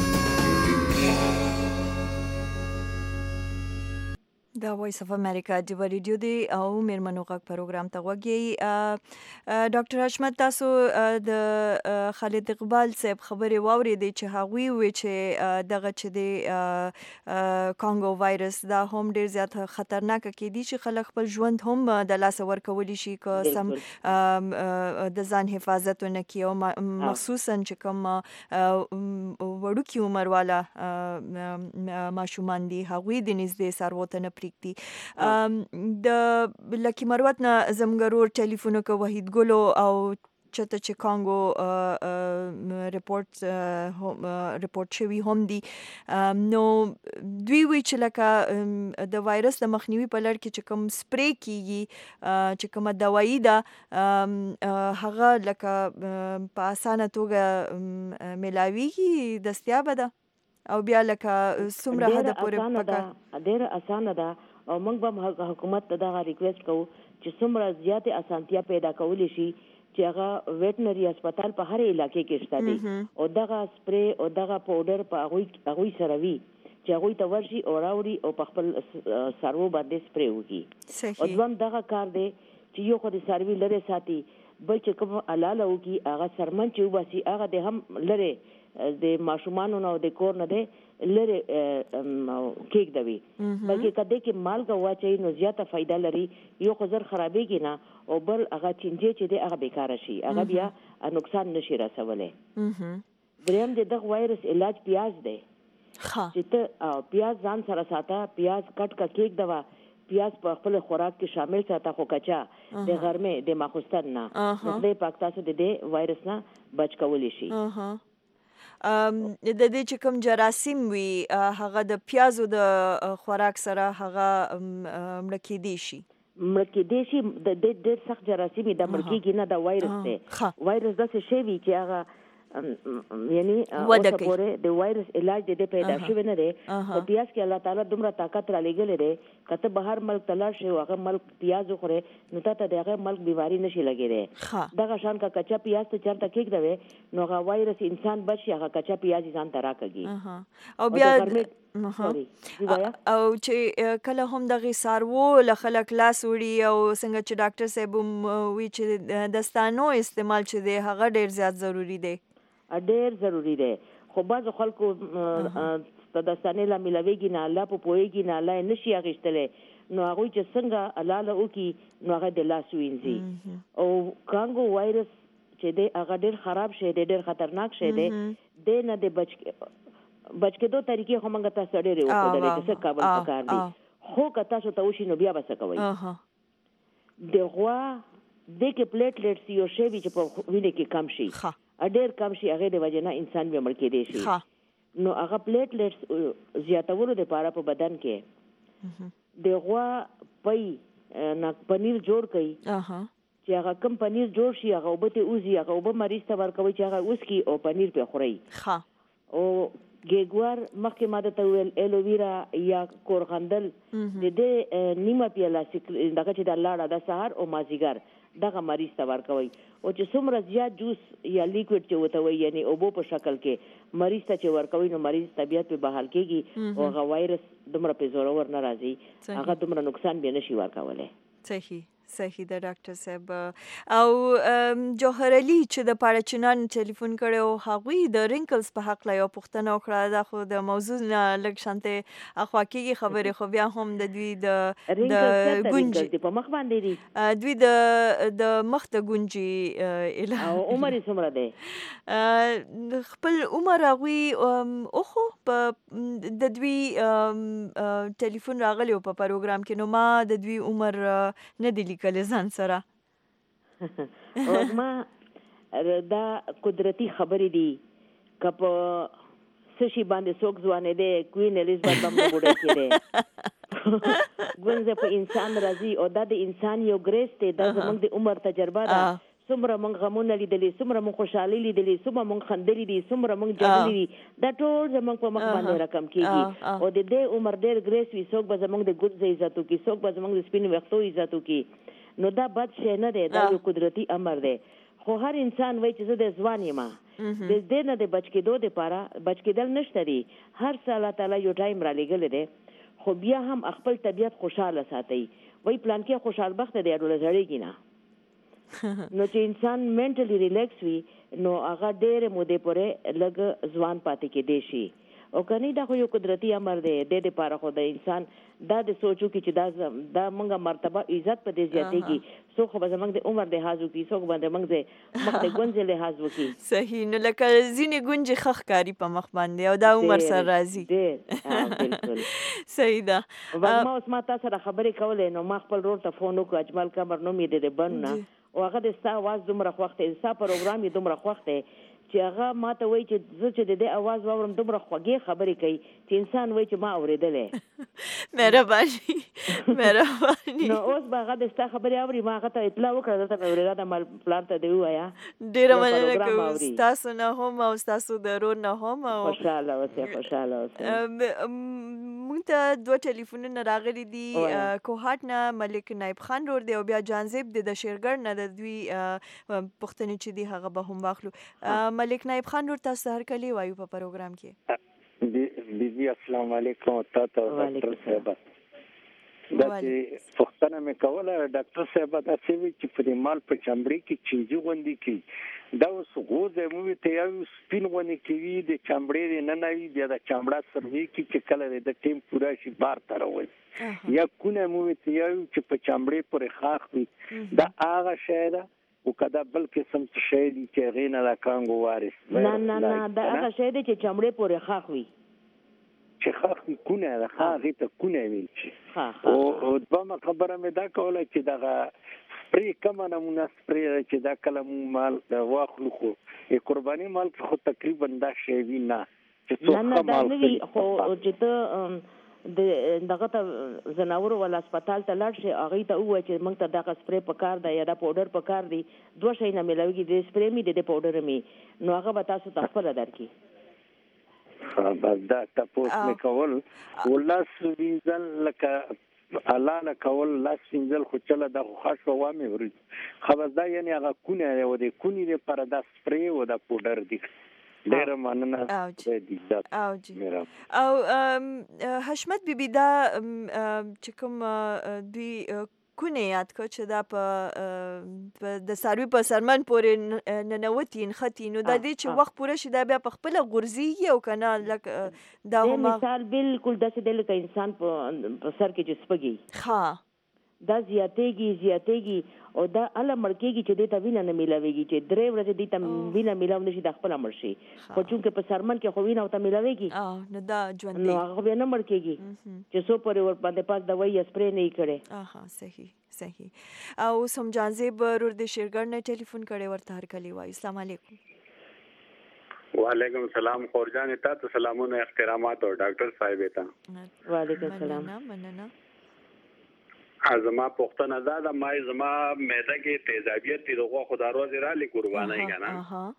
دا وایس اف امریکا د ریډیو دی او میرمنو غږ پروګرام ته وګورئ. ډاکټر حشمت تاسو د خالد اقبال صاحب خبرې واورېدې چې هغوی وی چې دغه چې د کانګو وایرس دا هم ډیر زیات خطرناک کېدی چې خلک خپل ژوند هم د لاسه ورکولی شي که سم د ځان حفاظت ونه کړي او مخصوصا چې کوم وړوکي عمر والا ماشومان دي هغوی د نږدې څاروو ته نه پرېږدي. د لکی مروت نه زمګرور ټلیفون کو وحید ګلو او چته چې کانګو ریپورت شوی هم دي نو دوی وی چې لکه د وایرس د مخنیوي په لړ کې چې کوم سپری کیږي چې کوم دوايي ده هغه لکه په اسانه توګه ملاويږي دستیاب ده او بیا لکه څومره حد پورې پکا ډېر اسانه ده او موږ به حکومت ته دا ریکوست کوو چې څومره زیاتې اسانتیا پیدا کولی شي چې هغه ویټنری هسپتال په هر علاقې کې شته دي او دغه سپری او دغه پاوډر په هغوی سره وي چې هغوی ته ورشي او راوړي او په خپل سارو باندې سپری وکړي. او دویم دغه کار دی چې یو خو د ساروي لرې ساتي بل چې کوم حلاله وکړي هغه سرمن چې وباسي هغه د هم لرې د ماشومانو نه او د کور نه دی لرې کېږدوي بلکې کدی کې مالګه واچوي نو زیاته فایده لري. یو خو زر خرابېږي نه او بل هغه چینجې چې دی هغه بیکاره شي هغه بیا نقصان نشي رسولی. دریم د دغه وایرس علاج پیاز دی چې ته پیاز ځان سره ساته پیاز کټ کا کېږدوه پیاز په خپل خوراک کې شامل ساته خو کچا د غرمې د ماخوستن نه خدای پاک تاسو د دې وایرس نه بچ کولی شي. د دې چې کوم جراثیم وي هغه د پیازو د خوراک سره هغه مړه کېدی شي مړکې دې شي د ډېر سخت جراثیم د مړکېږي نه، دا وایرس دی. وایرس داسې شی وي چې هغه یعنی اوسه پورې د وایرس علاج دې پیدا شوی نه دی. په پیاز کې الله تعالی دومره طاقت را لېږلی دی که ته بهر ملک ته لاړ شې او هغه ملک پیاز وخورې نو تا ته د هغه ملک بیماري نشي لګېدی. دغه شان که کچا پیاز ته چېرته کېږدوې نو هغه وایرس انسان بچ شي، هغه کچا پیاز ځان ته راکږي. او بیا او چې کله هم دغه څاروو له خلک لاس وړي او څنګه چې ډاکټر صاحب وی چې دستانو استعمال چې دی هغه ډېر زیات ضروری دی. ډېر ضروری دی، خو بعضو خلکو ته دستانې لا میلاویږي نه، الله په پوهېږي نه، الله یې نشي اخیستلی نو هغوی چې څنګه الله وکړي نو هغه د لاس وینځي. او کانګو وایرس چې دی هغه ډېر خراب شی دی، ډېر خطرناک شی دی. دې نه د بچ کېدو طریقې خو موږ تاسو ډېرې وښودلې چې څه کابل پکار دي، خو که تاسو ته وشي نو بیا به څه کوئ؟ د غوا دې کې پلیټلیټس یو شی وي چې په وینې کې کم شي، ډېر کم شي، هغې د وجې نه انسان بیا مړ کېدی شي. نو هغه پلیټلیټس زیاتولو دپاره په بدن کې د غوا پی نه پنیر جوړ کړئ چې هغه کم پنیر جوړ شي هغه اوبه ته وځي، هغه اوبه مریض ته ورکوئ چې هغه وڅکي او پنیر پرې خورئ. او ګیګوار مخکې ما درته وویل ایلوویرا یا کورغندل د دې نیمه پیاله دغه چې د لاړه د سهار او مازدیګر دغه مریض ته ورکوئ. او چې څومره زیات جوس یا لیکوډ چې ورته وایي یعنې اوبو په شکل کې مریض ته چې ورکوئ نو مریض طبیعت پرې بحال کېږي او هغه وایرس دومره پرې زورور نه راځي، هغه دومره نقصان بیا نشي ورکولی. صحیح ده ډاکټر صاحب. او جوهر علي چې د پاړچنان ټلیفون کړی او هغوی د رینکلز په حق یو پوښتنه وکړه، دا خو د موضوع نه لږ شانتې اخوا کېږي خبرې، خو بیا هم د دوی د ګونجې په مخ باندې دي، دوی د مخ د ګونجې او عمر یې څومره دی؟ خپل عمر هغوی اوخو د دوی ټلیفون راغلی په پروګرام کې نو ما د دوی عمر نه دی لیکلی ځان سره. ما دا قدرتي خبرې دي که په څه شي باندې څوک ځوانېدی کوین الیزبت به هم نه بوډۍ کېدی. ګونځه په انسان راځي او دا د انسان یو ګریس دی، دا زموږ د عمر تجربه ده. څومره موږ غمونه لیدلي، څومره موږ خوشحالي لیدلي، څومره موږ خندلي دي، څومره موږ ژړلي دي، دا ټول زموږ په مخ باندې رقم کېږي. او د دې عمر ډېر ګریس وي، څوک به زموږ د ګونځې عزت وکړي، څوک به زموږ د سپینو ویښتو عزت وکړي. نو دا بد شی نه دی، دا یو قدرتي امر دی. خو هر انسان وایي چې زه د ځوان یم، د دې نه د بچ کېدو دپاره بچ کېدل نشته دي. هر څه الله تعالی یو ټایم را لېږلی دی، خو بیا هم خپل طبیعت خوشحاله ساتئ. وایي پلانکې خوشحال بخته دی ډوله زړېږي نه. نو چې انسان منټلی ریلیکس وي نو هغه ډېرې مودې پورې لږ ځوان پاتې کېدی شي. او که نه دا خو یو قدرتي امر دی، دې دپاره خو د انسان دا د سوچو کې چې دا موږ مرتبه عزت په دې زیاتېږي. څوک خو به زموږ د عمر لحاظ وکړي، څوک به زموږ د مخ د ګونځې لحاظ وکړي. صحیح. نو لکه ځینې ګونجې ښه ښکاري په مخ باندې او دا عمر سره راځي. بالکل صحیح ده. ما تا سره خبرې کولې نو ما خپل ورور ته فون وکړو، اجمل قمر نوم یې د بن نه، او هغه د ستا اواز دومره خوښ دی، ستا پروګرام یې دومره خوښ دی چې هغه ما ته وایي چې زه چې د دې اواز واورم دومره خوږې خبرې کوي چې انسان وایي چې ما اورېدلی. مهرباني. نو اوس به هغه د ستا خبرې اوري، ما هغه ته اطلاع وکړه درته مې اورېده د مال پلار ته دې ووایه. ډېره مننه کوم ستاسو نه هم او ستاسو د رور نه هم. خوشحاله اوسئ. مونږ ته دوه ټلیفونونه راغلي دي، کوهاټ نه ملک نایب خان رور دی او بیا جانزیب دی د شیرګړ نه د دوی پوښتنې چې دي هغه به هم واخلو. ملک نایب خان رور تاسو هر کله وایو په پروګرام کې. بیبي السلام علیکم تاسو ډاکټر صاحب. دا چې پوښتنه مې کوله ډاکټر صاحب دا چې چې په مال په چمړي کې چینجي غوندي کې دا اوس غوځه مو ته یو سپین غوندي کوي د چمړي نه نوي بیا د چمړه سروي کې چې کله د ټیم پورا شي بار تر وي یا کونه مو ته یو چې په چمړي پورې خاخ وي دا هغه شی ده او کدا بل قسم څه شی دي چې غینه د کانګو وارث نه دا هغه شی دی چې چمړې پورې خاخ وي چې خاخ کونه ده هغه ته کونه ویل شي. او دوه خبره مې دا کوله چې دغه سپری کومه نمونه سپری چې دا کلم مال واخلو خو قرباني مال خو تقریبا دا شی وی نه چې څو نه خو چې ته دغه ته زناور ول هسپتال ته لاړ شي هغه ته وایي چې موږ ته دغه سپری په کار دی یا دا پاوډر په کار دی دوه شي نه ملويږي د سپری می د پاوډر می نو هغه به تاسو ته خپل درکې دا تاسو نه کول ولاس وینځل لکه الاله کول لاس وینځل خو چله د خاص وامه وري خبر دا یعنی هغه کونه یو د کونی لپاره د سپری او د پاوډر دی ډیر مننه دي او حشمت بیبي دا چې کوم دوی کونه یاد کو چې دا په د ساروی په سرمن پورې ننوتي نختی نو دا دې چې وخت پوره شي دا بیا په خپل غورځي او کنه لکه دا هم مثال بالکل داسې د لکه انسان په سر کې چې سپږي ها دا زیاتېږي او دا اله مړکېږي چې دې ته وینه نه ملاويږي چې درې ورځې دې ته وینه ملاو نشي د خپل مړ شي خو چونکه په سرمن کې خو وینه او ته ملاويږي نو دا ژوند نو هغه بیا نه مړکېږي چې سو پرې ور باندې پاس دوايي سپری نه کړي صحیح او سم جانزیب ور د شیرګر نه ټلیفون کړي ورته هر کلی وای السلام علیکم وعلیکم السلام خورجان ته سلامونه احترامات او ډاکټر صاحب ته وعلیکم السلام مننه زما پختنه دا ما زما معده کې تیزابیت دی دغه خدای را لې قربانای کنه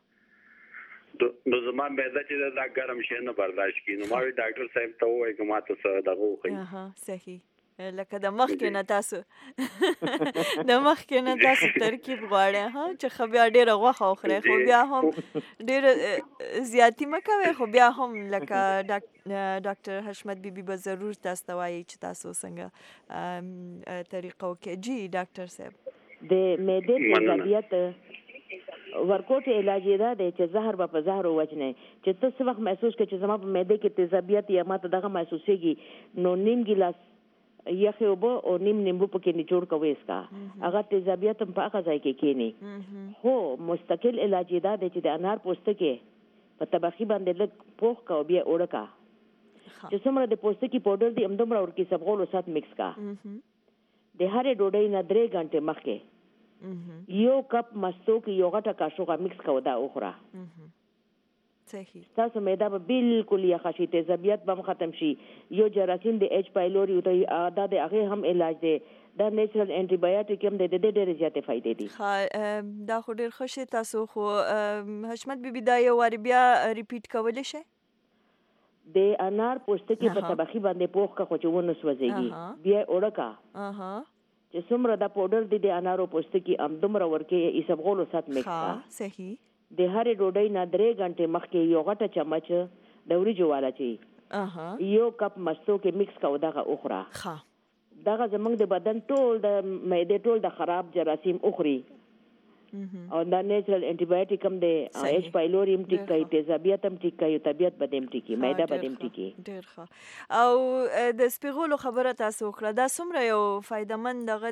نو زما معده چې دا ګرم شي نه برداشت کینو ما ډاکټر صاحب ته وایي چې ما ته دغه خو صحیح لکه د مخ کې نه تاسو د مخ کې نه تاسو ترکیب غواړئ چې خو بیا ډېره غوښه وخورئ خو بیا هم ډېره زیاتې مه کوئ خو بیا هم لکه ډاکټر حشمت بیبي به ضرور تاسو ته وایي چې تاسو څنګه طریقه وکړئ جی ډاکټر صاحب د معدې تیزابیت ورکوټ علاج دا دی چې زهر به په زهر وجنه چې ته څه وخت محسوس کړې چې زما په معده کې تیزابیت یا ما ته دغه محسوسېږي نو نیم ګیلاس یخ اوبه او نیم نیمبو پکې نچوړ کوي اسکا هغه تیزابیت هم په هغه ځای کې کېني خو مستقل علاج دا دی چې د انار پوستکی په طبخي باندې لږ پوخ کا او بیا اوړه کا چې څومره د پوستکی پاوډر دی همدومره ورکې سبغولو سات مکس کا د هرې ډوډۍ نه 3 غنټې مخکې یو کپ مستو کې یو غټه کاشوغه مکس کو دا اوخره صحیح تاسو معده به بالکل یا خشي تیزابیت به ختم شي یو جراثیم د اچ پایلوري او دا د هغه هم علاج دی دا نیچرل انټي بایوټیک هم د ډېرې زیاتې فائدې دي دا خو ډېر خوشي تاسو خو حشمت بیبي دا یو واری بیا ریپیټ کولی شئ د انار پوستکی په طبخي باندې پوخ کا خو چې ونه سوځيږي بیا اوړه کا چې څومره دا پاوډر دی د انارو پوستکی ام دومره ورکه یې سبغولو سات میکس کا صحیح د هرې ډوډۍ نه 3 غنټې مخکې یو غټه چمچ د وریجو والا چی یو کپ مستو کې مکس کو دغه اوخره دغه زمونږ د بدن ټول د معدې ټول د خراب جراثیم اوخري او دا نیچرل انټي بایوټیک هم د اچ پایلوري هم ټیک کوي تیزابیت هم ټیک کوي طبیعت بدیم ټیکی معده بدیم ټیکی ډیر ښه او د سپیغولو خبره تاسو وکړه دا څومره یو فایدمند دغه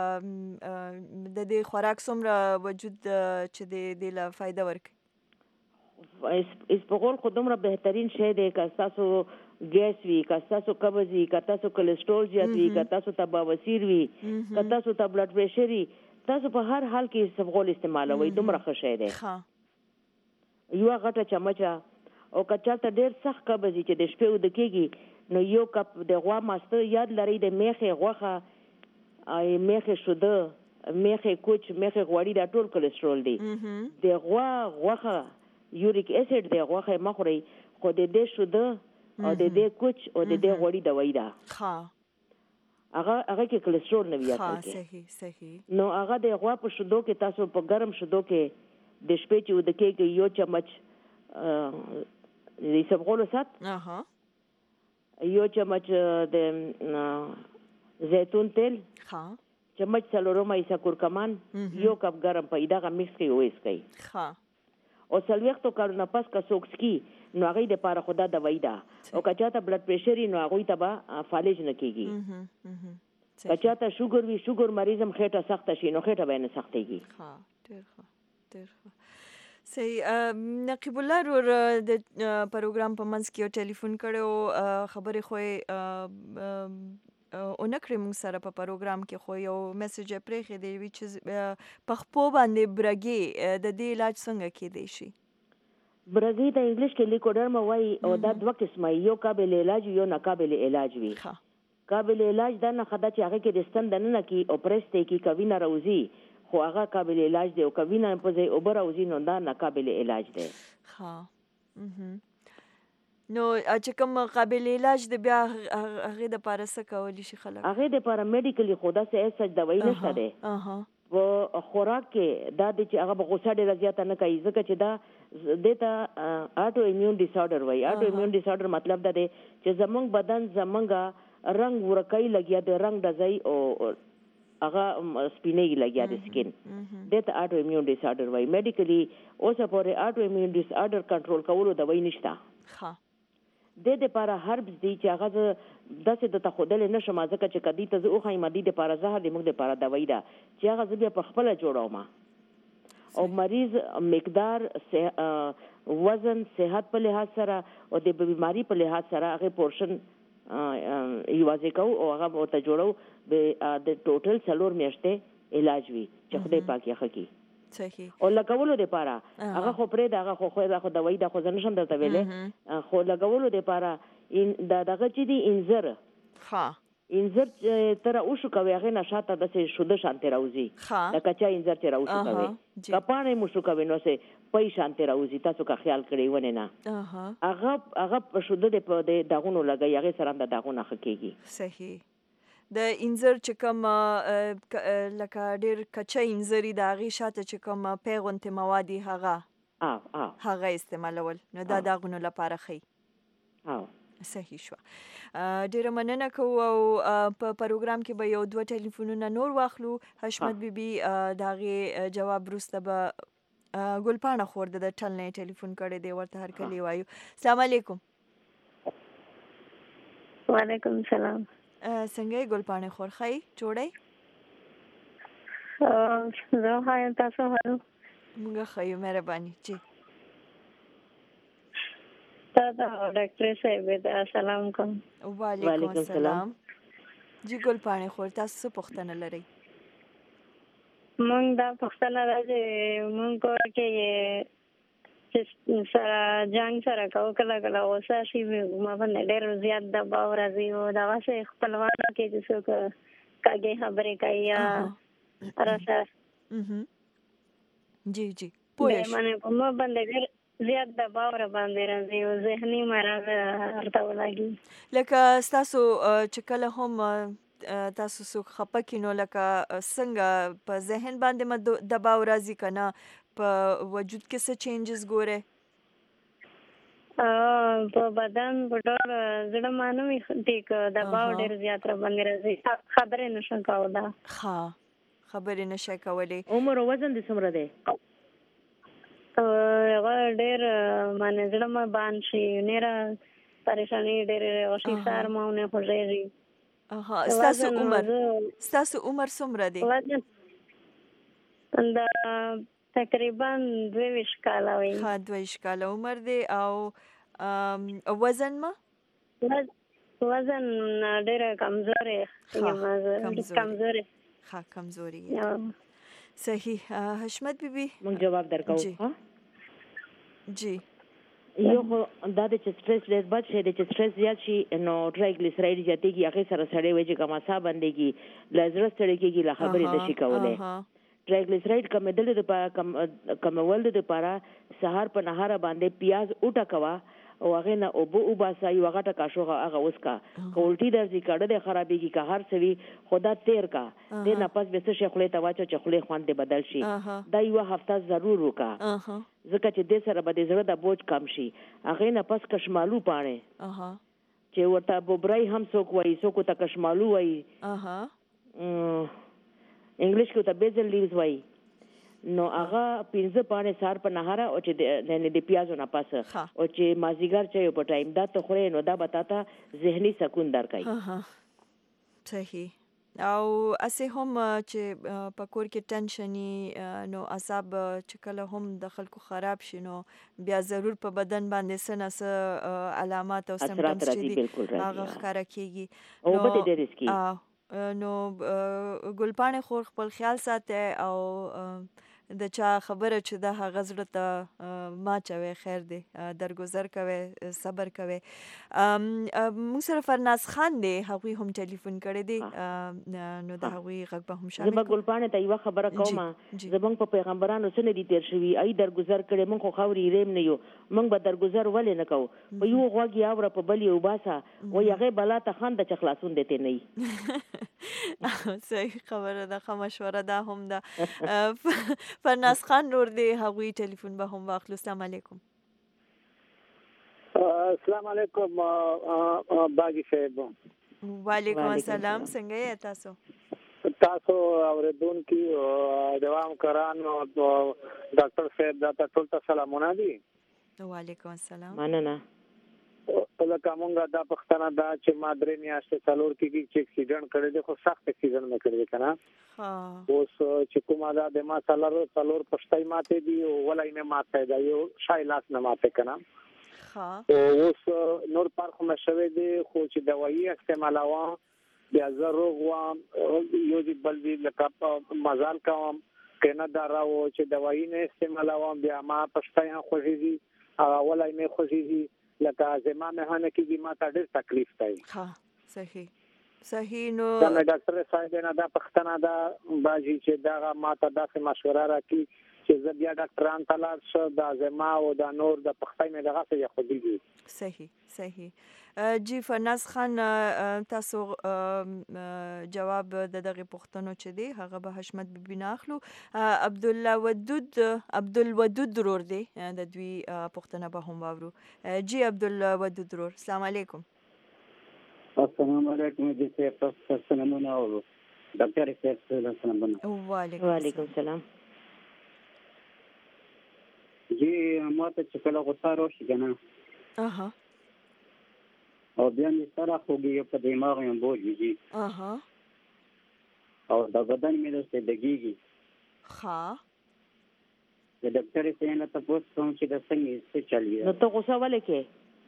د دې خوراک څومره وجود چې د له فایده ورکړي سپیغول خو دومره بهترین شی دی که تاسو ګیس وی که تاسو قبض وی که تاسو کولیسټرول زیات وی که تاسو ته بواسیر وی که تاسو ته بلډ پریشر وی تاسو په هر حال کې سبغول استعمالوي دومره ښه شی دی یو غټه چمچه او که چاته ډېر سخت قبض چې د شپې وده کېږي نو یو کپ د غوا ماسته یاد لرئ د میخې غوښه میخې شوده میخې کوچ میخې غوړي دا ټول کولیسټرول دی د غوا غوښه یوریک اسید دی غوښه مخوري خو د دې شوده او د دې کوچ او د دې غوړي دوايي ده هغه کې کولیسټرول نه وي صحیح نو هغه د غوا په شودو کې تاسو په ګرم شودو کې د شپې چې وده کېږي یو چمچ د سبغولو سات یو چمچ د زیتون تیل چمچ څلورمه حصہ کورکمان یو کپ ګرم په دغه مکس کې وېس کوي او څلوېښتو کالونو پس که څوک څکي نو هغه د پاره خدا دوايي ده او که چاته بلډ پریشر نو هغه ته به فالج نه کیږي که چاته شوګر وي شوګر مریض هم خېټه سخته شي نو خېټه به نه سختېږي ډېر ښه صحیح نقیب الله ور د پروګرام په منځ کې ټلیفون کړو خبرې خو اونکړې موږ سره په پروګرام کې خو یو میسج پرېښی دی چې په خپو باندې برګې د دې علاج څنګه کېدی شي برګې ته انګلیش کې لیکوډرما وایي او دا دوه قسمه یو قابل علاج یو ناقابل علاج وي. قابل علاج دا نه خدا چې هغه کې د ستن دننه کې اوپرست کې کوینه راوځي خو هغه قابل علاج دی او کوینه په ځای اوبر راوځي نو دا ناقابل علاج دی. ها نو چې کوم قابل علاج دی بیا هغه د لپاره څه کولی شي خلک؟ هغه د لپاره میډیکلی خدا سه سچ دوايي نشته دی. و خوراک کې دا د چې هغه به غوسه ډیره زیاته نه کوي ځکه چې دا دته اټو ایمیون ډیس آرډر وایي. اټو ایمیون ډیس آرډر مطلب دا دی چې زمونږ بدن زمونږ رنگ ورکای لګیا د رنگ د ځای او هغه سپینې لګیا د سکین دته اټو ایمیون ډیس آرډر وایي. میډیکلی اوسه پورې اټو ایمیون ډیس آرډر کنټرول کولو دوايي نشته. ها د لپاره هربز دی چې هغه داسې د تخودل نشم ځکه چې کدی ته زه خو مادي د لپاره زهر د موږ د لپاره دوايي ده چې هغه زه بیا په خپل جوړوم او مریض مقدار وزن صحت په لحاظ سره او د بیماری په لحاظ سره هغه پورشن یوازې کو او هغه ورته جوړو د ټوټل 4 میاشتې علاج وي چې خدای پاک یې خکې صحیح او لګولو د لپاره هغه خو پرې دغه خو دا دوايي د خو ځنه شم درته ویلې خو لګولو د لپاره دغه چې دی انځر ها انځر تر اوشو کوي هغه نشاته د څه شوده شانته راوځي د کچا انځر چې راوشو کوي کپانه مو شو کوي نو څه پي شانته راوځي تاسو کا خیال کړی ونه نه هغه په شوده د دغونو لګي هغه سره د دغونو حقيقي صحیح د انځر چې کوم لکه ډېر کچا انځري د هغې شاته چې کوم پیغونتې موادي هغه استعمالول نو دا دغونو لپاره ښي. صحیح شوه. ډېره مننه کوو او په پروګرام کې به یو 2 ټلیفونونه نور واخلو. حشمت بیبي د هغې جواب وروسته به ګلپاڼه خور د ټل نه ټلیفون کړی دی ورته هرکلی وایو. السلام علیکم. وعلیکم السلام. څنګه ګلپاڼه خور خی جوړی؟ زه هایم تاسو هرو موږ خیو مهرباني جی. دا ډاکټر صاحب السلام کوم. وعلیکم السلام. جی ګلپاڼه خور تاسو څه پوښتنه لرئ؟ مونږ دا پوښتنه راځي مونږ کور کې سره جنگ سره کو کله کله اوسه شي ما باندې ډېر زیات دباو راځي او دا واسه خپلوانو کې چې څوک کاږي خبرې کوي یا راځه جی جی پوه مانه په ما باندې ډېر زیات دباو را باندې راځي او ذهني مرض ورته ولګي. لکه تاسو چې کله هم تاسو څوک خپه کینو لکه څنګه په ذهن باندې دباو راځي کنه په وجود کې څه چینجز ګوره؟ په بدن په ډول زړه مانوي ټیک دباو ډېر زیات را باندې راځي خبرې نشم کولی. ها خبرې نشئ کولی. عمر او وزن دې څومره دی؟ هغه ډېر مانه زړه ما باندې شي نېره پریشانی ډېر وشي سار ما نه خوږېږي. ستاسو عمر څومره دی؟ دا تقریبا 22 کاله وي. ها 22 کاله عمر دی او وزن ما؟ وزن ډېر کمزوري کمزوري. ها کمزوري. صحیح. حشمت بیبي مونږ جواب درکو. ها جی یو دا د سټریس ډېر بد شي د سټریس زیات شي نو ټرایګلیسراید زیاتېږي هغه سره سړی وایي چې کومه صاحب باندېږي لزړه ستړي کېږي لا خبرې نشي کولای. ټرایګلیسراید کمېدل د کمول د لپاره سهار په نهار باندې پیاز اوټه کوا او هغه نه اوبو وباسا یو غټه کاشوغه هغه وسکا کولټي درځي کړه د خرابېږي که هر څوی خدا تیر کا د نه پس به څه شخلې ته واچو چې خلې خوان دې بدل شي دا یو هفته ضرور وکا ځکه چې د سره به د زړه د بوج کم شي هغه نه پس کشمالو پانه چې ورته بوبرای هم څوک وایي څوک ته کشمالو وایي انګلیش کې ته بیزل لیوز وایي نو هغه 15 پانه سار په نهاره او چې د پیازو نه پاس او چې مازیګر چایو په ټایم دا ته خوري نو دا بتاته ذهني سکون درکای. صحیح. او اسه هم چې په کور کې ټنشني نو اعصاب چې کله هم د خلکو خراب شي نو بیا ضرور په بدن باندې سنه علامات او سمپټمز چې دي هغه ښکاره کیږي. او په دې ریسکی نو ګلپاڼه خور خپل خیال ساته او د چا خبره چې د هغه زړه ته ما چوي خیر دی درگذر کوي صبر کوي موږ سره فرناز خان دی هغوی هم ټلیفون کړی دی نو د هغوی غږ به هم شامل زما ګلپانه ته یو خبره کوم زمونږ په پیغمبرانو څخه دي تیر شوی ای درگذر کړي مونږ خو خوري ریم نه یو مونږ به درگذر ولې نه کوو په یو غوږی اور په بل یو باسا و یغه بلا ته خند چې خلاصون دته نه صحیح خبره ده خو مشوره ده هم ده فرناز خان نور دی هغوی ټلیفون به هم واخلو السلام علیکم السلام علیکم باغی صاحب وعلیکم السلام څنګه یې تاسو اوریدونکو دوام کران ډاکټر صاحب دا ټول ته سلامونه دي وعلیکم السلام مننه لکه مونږه دا پښتنه دا چې ما درې میاشتې څلور کې چې اکسیډنټ کړی دی خو سخت اکسیډنټ مې کړی دی کنه اوس چې کومه دا د ما څلور پښتای ماته دی ولای نه ماته دی یو شای لاس نه ماته کنه اوس نور پر خو مې شوی دی خو چې دوايي استعمالوه بیا زه روغ وم یو دې بل دې لکه مزال کوم کنه دا راو چې دوايي نه استعمالوم بیا ما پښتای هم خوږیږي ولای نه خوږیږي لکه زما مهانه کېږي ما ته ډېر تکلیف دی ها صحیح نو دا ډاکټر صاحب نه دا پښتنه دا باجی چې دا ما ته داسې مشوره راکړي چې زه بیا ډاکټران ته لاړ شم دا زما او دا نور د پښتۍ مې دغه څه خوديږي صحیح جی فرناز خان تاسو جواب د دغه پښتنو چې دی هغه به حشمت بنا اخلو عبد الودود ضرور دی د دوی پښتنه به هم واورو جی عبد الودود ضرور السلام علیکم السلام علیکم جی تاسو سلامونه او ډاکټر صاحب سلامونه وعلیکم السلام جی ماته چې کله غوسه راشي کنه او بیا مې سره خوږي په دماغ یې بوجي او دا بدن مې د دګيږي د ډاکټر څخه تاسو کوم چې د څنګه څه چالي نو ته غوسه ولې کې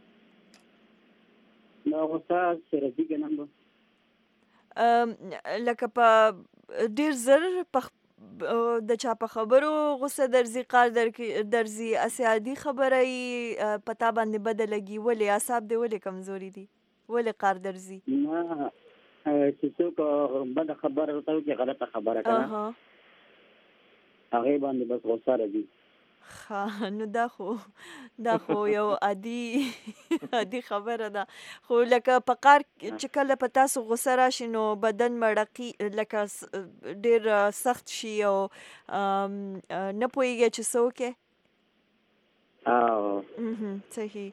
نو غوسه سره دي کنه لکه په ډیر زر د چا په خبرو غوسه درځي قار درځي اسیادي خبره پتا باندې بدلږي ولې اعصاب دی ولې کمزوري دي ولې قار درځي نه چې څوک بد خبره ورته کوي غلطه خبره کوي هغه باندې بس غوسه راځي نو دا خو یو عادي خبره ده خو لکه په قار چې کله په تاسو غوسه راشي نو بدن مړقي لکه ډیر سخت شي او نه پوهیږي چې څه وکړي صحیح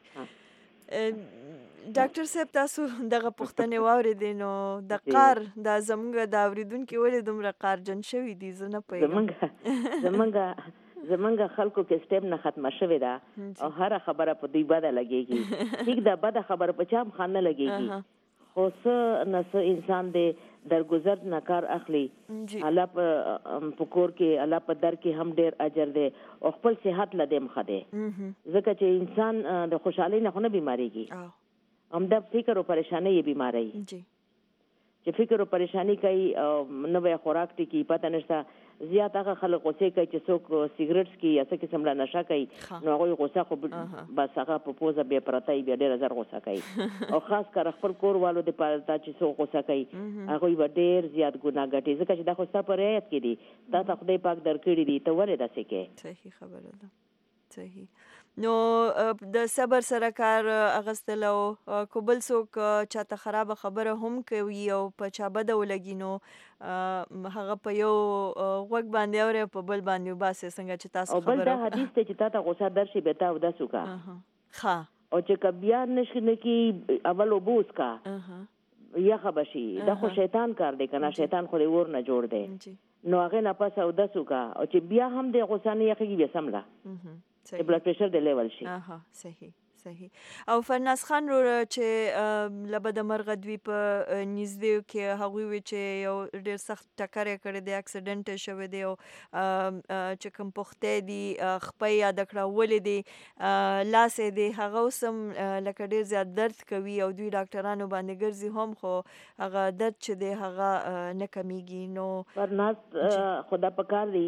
ډاکټر صاحب تاسو دغه پوښتنې واورېدې نو د قار دا زموږ د اوریدونکو ولې دومره قارجن شوي دي زه نه پوهیږم زمونږ خلکو کې سټیپ نه ختمه شوې ده او هر خبره په دوی بده لګېږي ټیک ده بده خبره په چا هم ښه نه لګېږي خو څه نه څه انسان دی درګذر نه کار اخلي الله په کور کې الله په در کې هم ډېر اجر دی او خپل صحت له دې مخه دی ځکه چې انسان د خوشحالۍ نه خو نه بیماریږي همدا فکر او پریشانی یې بیماری چې فکر او پریشانی کوي نه به خوراک ټکی پته نشته زیات هغه خلک غوسه کوي چې څوک سیګریټ کی یا څه قسم له نشه کوي نو هغه غوسه خو بس هغه په پوزه به پرته بیا ډېر زر غوسه کوي او خاص کر خپل کور والو د پاره چې څوک غوسه کوي هغه و ډېر زیات ګناه غټي ځکه چې دا خو ستاسو پر آیت کې دي دا خدای پاک درکړي دي ته ولې داسې کې صحیح خبره ده صحیح نو د صبر سره کار اغستل او کوبل څوک چاته خراب خبره هم کوي او په چا بده ولګي نو هغه په یو وګ باندې او په بل باندې باسه څنګه چې تاسو خبره او بل دا حدیث ته چې تاسو غوسه درشي به تاسو داسو کا او چې کبیا نشنه کی اول وبوس کا یا خبشي دا خو شیطان کار دی کنه شیطان خو ور نه جوړ دی نو هغه نه پس او داسو کا او چې بیا هم د غوسه نه یخي به سملا بلډ پریشر د لیول شي صحیح او فرناز خان چې لبد مرغ دوی په نږدې کې هغوی وی چې یو ډیر سخت ټکر کړی دی اکسیډنټ شوی دی او چې کوم پخته دی خپې یاد کړه ولې دی لاس دی هغه سم لکه ډیر زیات درد کوي او دوی ډاکټرانو باندې ګرځي هم خو هغه درد چې دی هغه نه کمیږي نو فرناز خدا پکار دی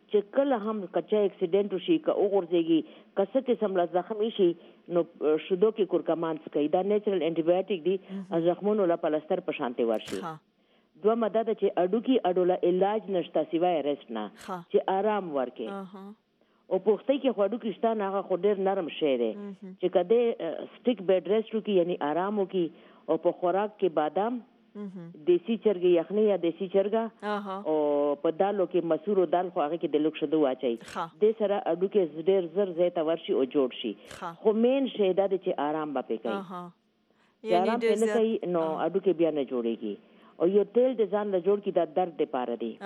چې کله هم کچا اکسیډنټ وشي که وغورځېږي که څه قسم له زخم شي نو شیدو کې کورکمانس کوي دا نیچرل انټي بایوټیک دی زخمونو له پلستر په شانتي ورشي دوه مدد چې اډوکی اډوله علاج نشته سیوای ریسټ نه چې آرام ورکې او پوښتې کې خو اډوکی شته نه هغه خو ډېر نرم شی دی چې کده سټیک بیډ ریسټ وکي یعنی آرام وکي او په خوراک کې بادام دیسی چرګ یخنی یا دیسی چرګ او په دالو کې مسور او دال خو هغه کې د لوک شدو واچي د سره اډو کې ډېر زر زیات ورشي او جوړ شي خو مین شی دا چې آرام به کوي یعنی د کوي نو اډو کې بیا نه جوړيږي او یو تیل د ځان له جوړ کی د درد لپاره دی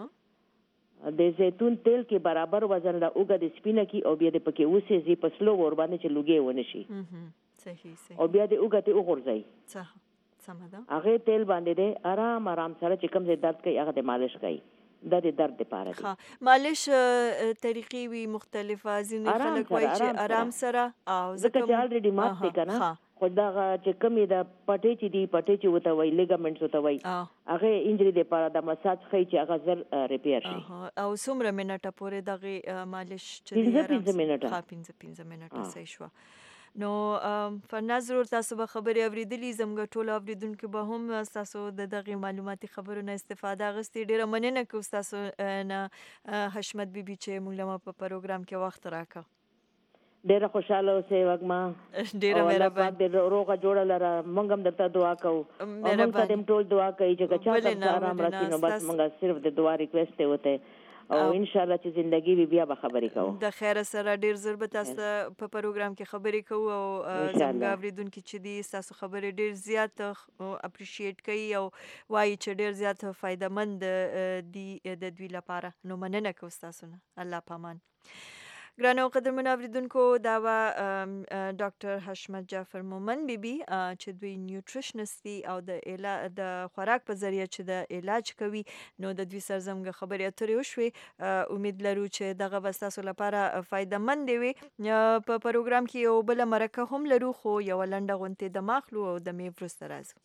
د زیتون تیل کې برابر وزن لا اوګه د سپینه کې او بیا د پکې وسې زی پسلو ور باندې چې لوګي ونه شي صحیح او بیا د اوګه ته وګورځي صح سمدا هغه تیل باندې دې آرام سره چې کوم ځای درد کوي هغه د مالش کوي د درد لپاره دی مالش طریقې وی مختلفه ځینې خلک وایي چې آرام سره او ځکه چې الریډي مات دی کنه خو دا چې کمی د پټې چې وته وای لیګامنټس وته وای هغه انجری د لپاره د مساج خي چې هغه زر ریپیر شي او څومره منټه پورې دغه مالش چې 15 منټه 15 منټه صحیح شو نو فرناز ضرور تاسو به خبرې اوریدلې زموږ ټول اوریدونکو به هم تاسو د دغه معلوماتي خبرو نه استفاده غوښتي ډیره مننه کوم تاسو نه حشمت بیبي چې موږ له په پروګرام کې وخت راکړ ډیره خوشاله اوسې وګما ډیره مهربان د روغه جوړه لره موږ هم درته دعا کوو موږ ته دم ټول دعا کوي چې چا ته آرام راشي نو بس موږ صرف د دعا ریکوست وته او ان شاء الله چې زندگی بیا به خبرې کوو د خیر سره ډیر زر به تاسو په پروګرام کې خبرې کوو او زموږ اوریدونکو چې دي تاسو خبرې ډیر زیات اپریشیټ کوي او وایي چې ډیر زیات فائدمند دي د دوی لپاره نو مننه کوم تاسو نه الله پامان ګرانو قدرمن اوریدونکو دا و ډاکټر حشمت جعفر مومن بیبي چې دوی نیوټریشنست دي او د خوراک په ذریعہ چې د علاج کوي نو د دوی سره زموږ خبرې اترې وشوي امید لرو چې دغه به تاسو لپاره فائدمند وي په پروګرام کې یو بل مرکه هم لرو خو یو لنډه غونټه د ماخلو او د میوروس راز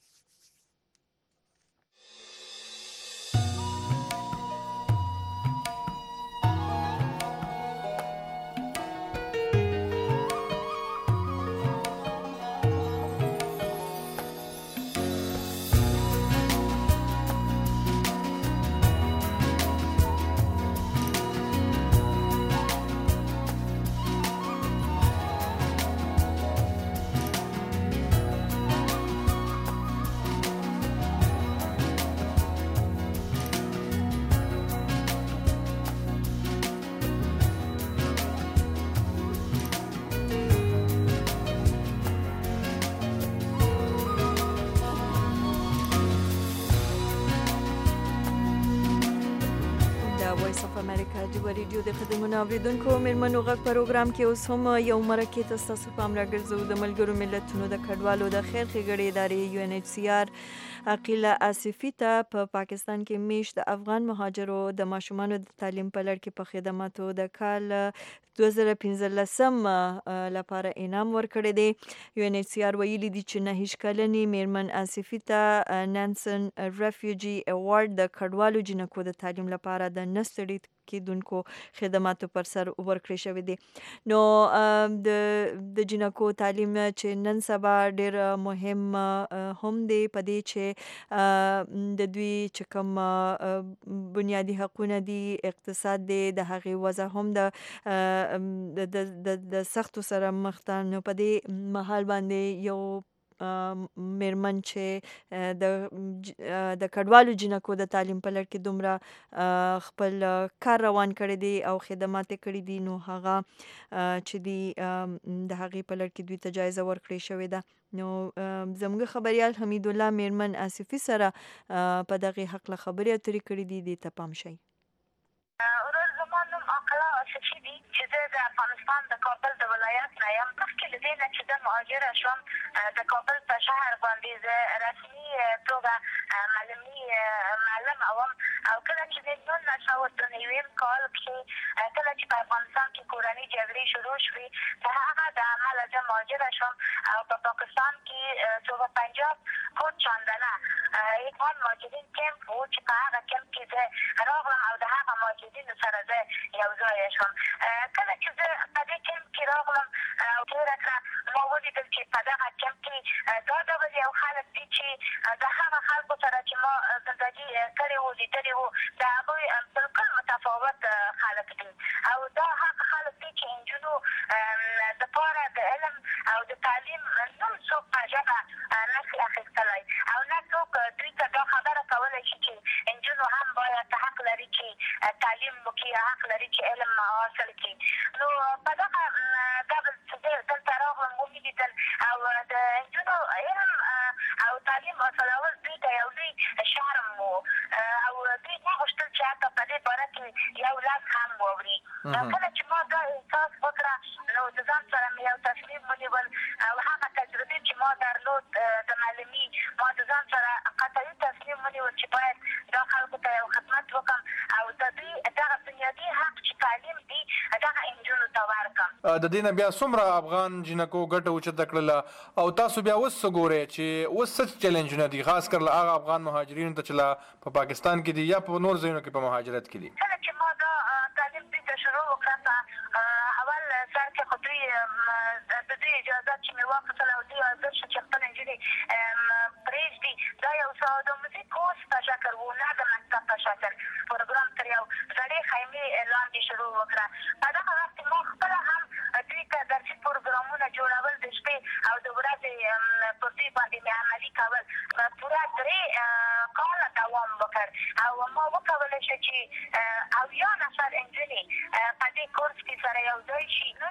ریډیو د خدمتونو اوریدونکو مېرمنو غږ پروګرام کې اوس هم یو مرکه تاسو پام راګرځو د ملګرو ملتونو د کډوالو د خیر ښېګړې ادارې UNHCR عقیله آصفي ته په پاکستان کې میشت افغان مهاجرو د ماشومانو د تعلیم په لړ کې په خدماتو د کال 2015 لپاره انعام ورکړی دی UNHCR ویلي دي چې 9 کلنې مېرمن آصفي ته نانسن ریفیوجی ایوارډ د کډوالو جنکو د تعلیم لپاره د نستړي کېدونکو خدماتو پر سر ورکړی شوی دی نو د جنکو تعلیم چې نن سبا ډیر مهم هم دی په دې چې د دوی چې کوم بنیادی حقوقونه دي اقتصاد دی د هغې وضع هم د سختو سره مخ ده نو په دې مهال باندې یو مېرمن چې د کډوالو جنکو د تعلیم په لړ کې دومره خپل کار روان کړی دی او خدمات کړی دي نو هغه چې دی د هغې په لړ کې دوی ته جایزه ورکړې شوې ده نو زموږ خبریال حمید الله مېرمن آصفي سره په دغه حق له خبرې اترې کړې دي دې ته پام شئ چې زه د افغانستان د کابل د ولایت نه یم مخکې له دې نه چې زه مهاجره شوم د کابل په شهر باندې زه رسمي توګه معلم وم او کله چې د 1999 کال کې کله چې په افغانستان کې کورنۍ جګړې شروع شوې په هغه د عمله زه مهاجره شوم او په پاکستان کې صوبه پنجاب کوټ چاندنه یک مهاجرین کمپ و چې په هغه کمپ کې زه راغلم او د هغه مهاجرینو سره زه بریالۍ شوم. کله چې زه په دې کمپ کې راغلم او تېره کړه ما ولیدل چې په دغه کمپ کې دا ډول یو خلک دي چې د هغه خلکو سره چې ما زندګي کړې وو لیدلې وو د هغوی بلکل متفاوت خلک دي او دا هغه خلک دي چې نجونو دپاره د علم او د تعلیم نوم څوک په ژبه نشي اخیستلی او نه څوک دوی ته دا خبره کولی شي چې نجونو هم باید حق لري چې تعلیم وکړي حق لري چې علم حاصل کړي. نو په دغه ډول چې زه دلته راغلم ومې لیدل او د نجونو علم او تعلیم حاصلول دوی ته یو لوی شرم و او دوی نه غوښتل چې حتی په دې باره کې یو لاس هم واوري. کله چې ما دا احساس وکړه نو د ځان سره مې یو تصمیم ونیول او هغه تجربې چې ما درلود د معلمي ما د ځان سره قطعي تصمیم ونیول چې باید دا خلکو ته یو خدمت وکړم او د دوی دغه بنیادي حق چې تعلیم دي دغه نجونو ته ورکړم. د دې نه بیا څومره افغان جنکو ګټه اوچته کړله او تاسو بیا اوس څه ګورئ چې اوس څه چیلنجونه دي خاص کر له هغه افغان مهاجرینو ته چې په پاکستان کې دي یا په نور ځایونو کې په مهاجرت کې دي؟ کله چې ما دا تعلیم دوی ته شروع وکړه په اول سر کې خو دوی د دوی اجازات چې مې واخیستل او دوی حاضر شو چې خپل نجونې پرېږدي دا یو د موزیک کورس په شکل و نه د مکتب په شکل پروګرام تر یو زړې خیمې لاندې شروع وکړه. په دغه وخت کې ما خپله هم دوی ته درسي پروګرامونه جوړول د شپې او د ورځې پر دوی باندې مې عملي کول پوره 3 کاله دوام وکړ او ما وکولی شو چې 80 نفر نجونې په دې کورس کې سره یو ځای شي. 1996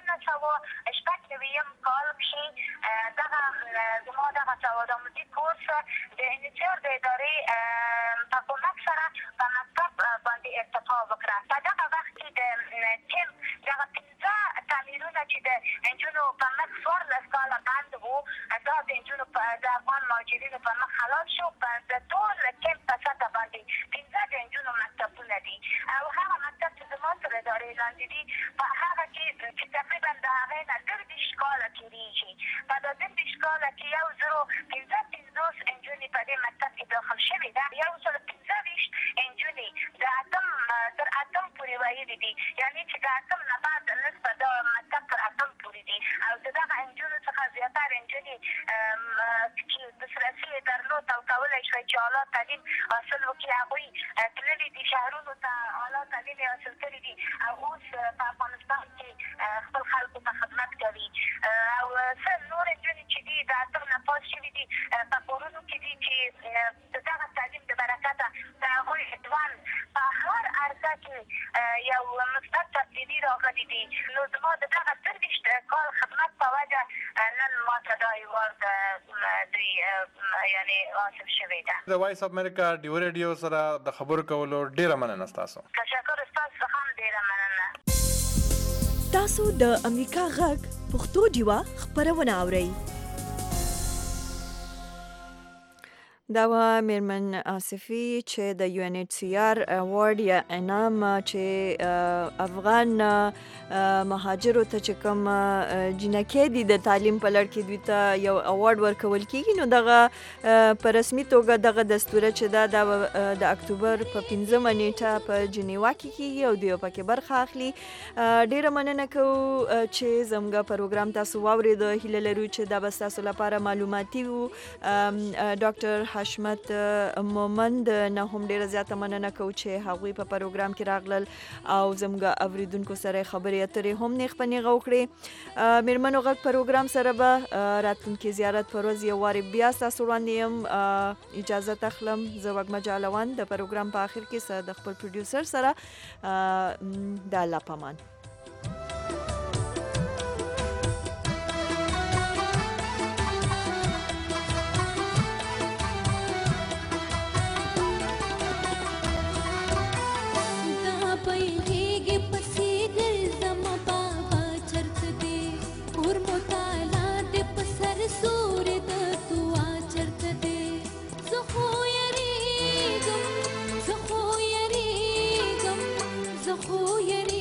کال کې دغه زما دغه سوادآموزي کورس د انیچر د ادارې په کومک سره په مکتب باندې ارتقا وکړه. په دغه وخت کې د کمپ دغه 15 تعمیرونه چې د نجونو په مخ 14 کاله بند وو دا د نجونو د افغان مهاجرینو په مخ حلال شو. د ټول کمپ په سطح باندې 15 د نجونو مکتبونه دي او هغه مکتب چې زما تر ادارې لاندې دي په هغه کې چې تقریبا د هغې نه 30 کاله تېرېږي. په دا 30 کاله کې 1,055 نجونې په دې مکتب کې داخل شوې ده. 115 نجونې د اتم تر اتم پورې ویلي دي یعنې چې د اتم نه بعد نسبه دا مکتب تر اتم پورې دي او د دغه نجونو څخه زیاتره نجونې چې دسترسي یې درلود او کولی شوی چې اعلی تعلیم حاصل وکړي هغوی تللي دي شهرونو ته اعلی تعلیم یې حاصل کړي دي او اوس په افغانستان کې خپل خلکو ته خدمت کوي او څه نورې نجونې چې دي د اتم نه پاس شوي دي په کورونو کې دي چې د دغه تعلیم د برکته د هغوی ځوان په هر عرصه کې یو مثبت تبدیلي راغلي دي. نو زما د دغه 30 کال خدمت په وجه نن ما ته دا ایوارډ دوی یعنې حاصل شوی ده. د وایس اف امریکا ډیو ریډیو سره د خبرو کولو ډېره مننه ستاسو. تشکر ستاسو څخه هم ډېره مننه. تاسو د امریکا غږ پښتو ډیوه خبرونه اورئ. دا و میرمن آصفی چې د UNHCR اوارډ یا انعام چې افغان مهاجرو ته چې کوم جنکې دي د تعلیم په لړ کې دوی ته یو اوارډ ورکول کیږي. نو دغه په رسمي توګه دغه دستوره چې دا د اکتوبر په 15 نیټه په جنیوا کې کیږي او دوی پکې برخه اخلي. ډیره مننه کوو چې زموږ پروګرام تاسو واورېدو. هیله لرو چې دا به تاسو لپاره معلوماتي وو. ډاکټر حشمت مومند نه هم ډیره زیاته مننه کوو چې هغوی په پروګرام کې راغلل او زموږ اوریدونکو سره خبرې اترې هم نیغ په نیغه وکړې. میرمنو غږ پروګرام سره به راتلونکي زیارت پر ورځ یو وارې بیا ستاسو وړاندې یم. اجازه اخلم زه وږمه جالوان د پروګرام په آخر کې د خپل پروډیوسر سره د الله پامان. زخو یریگم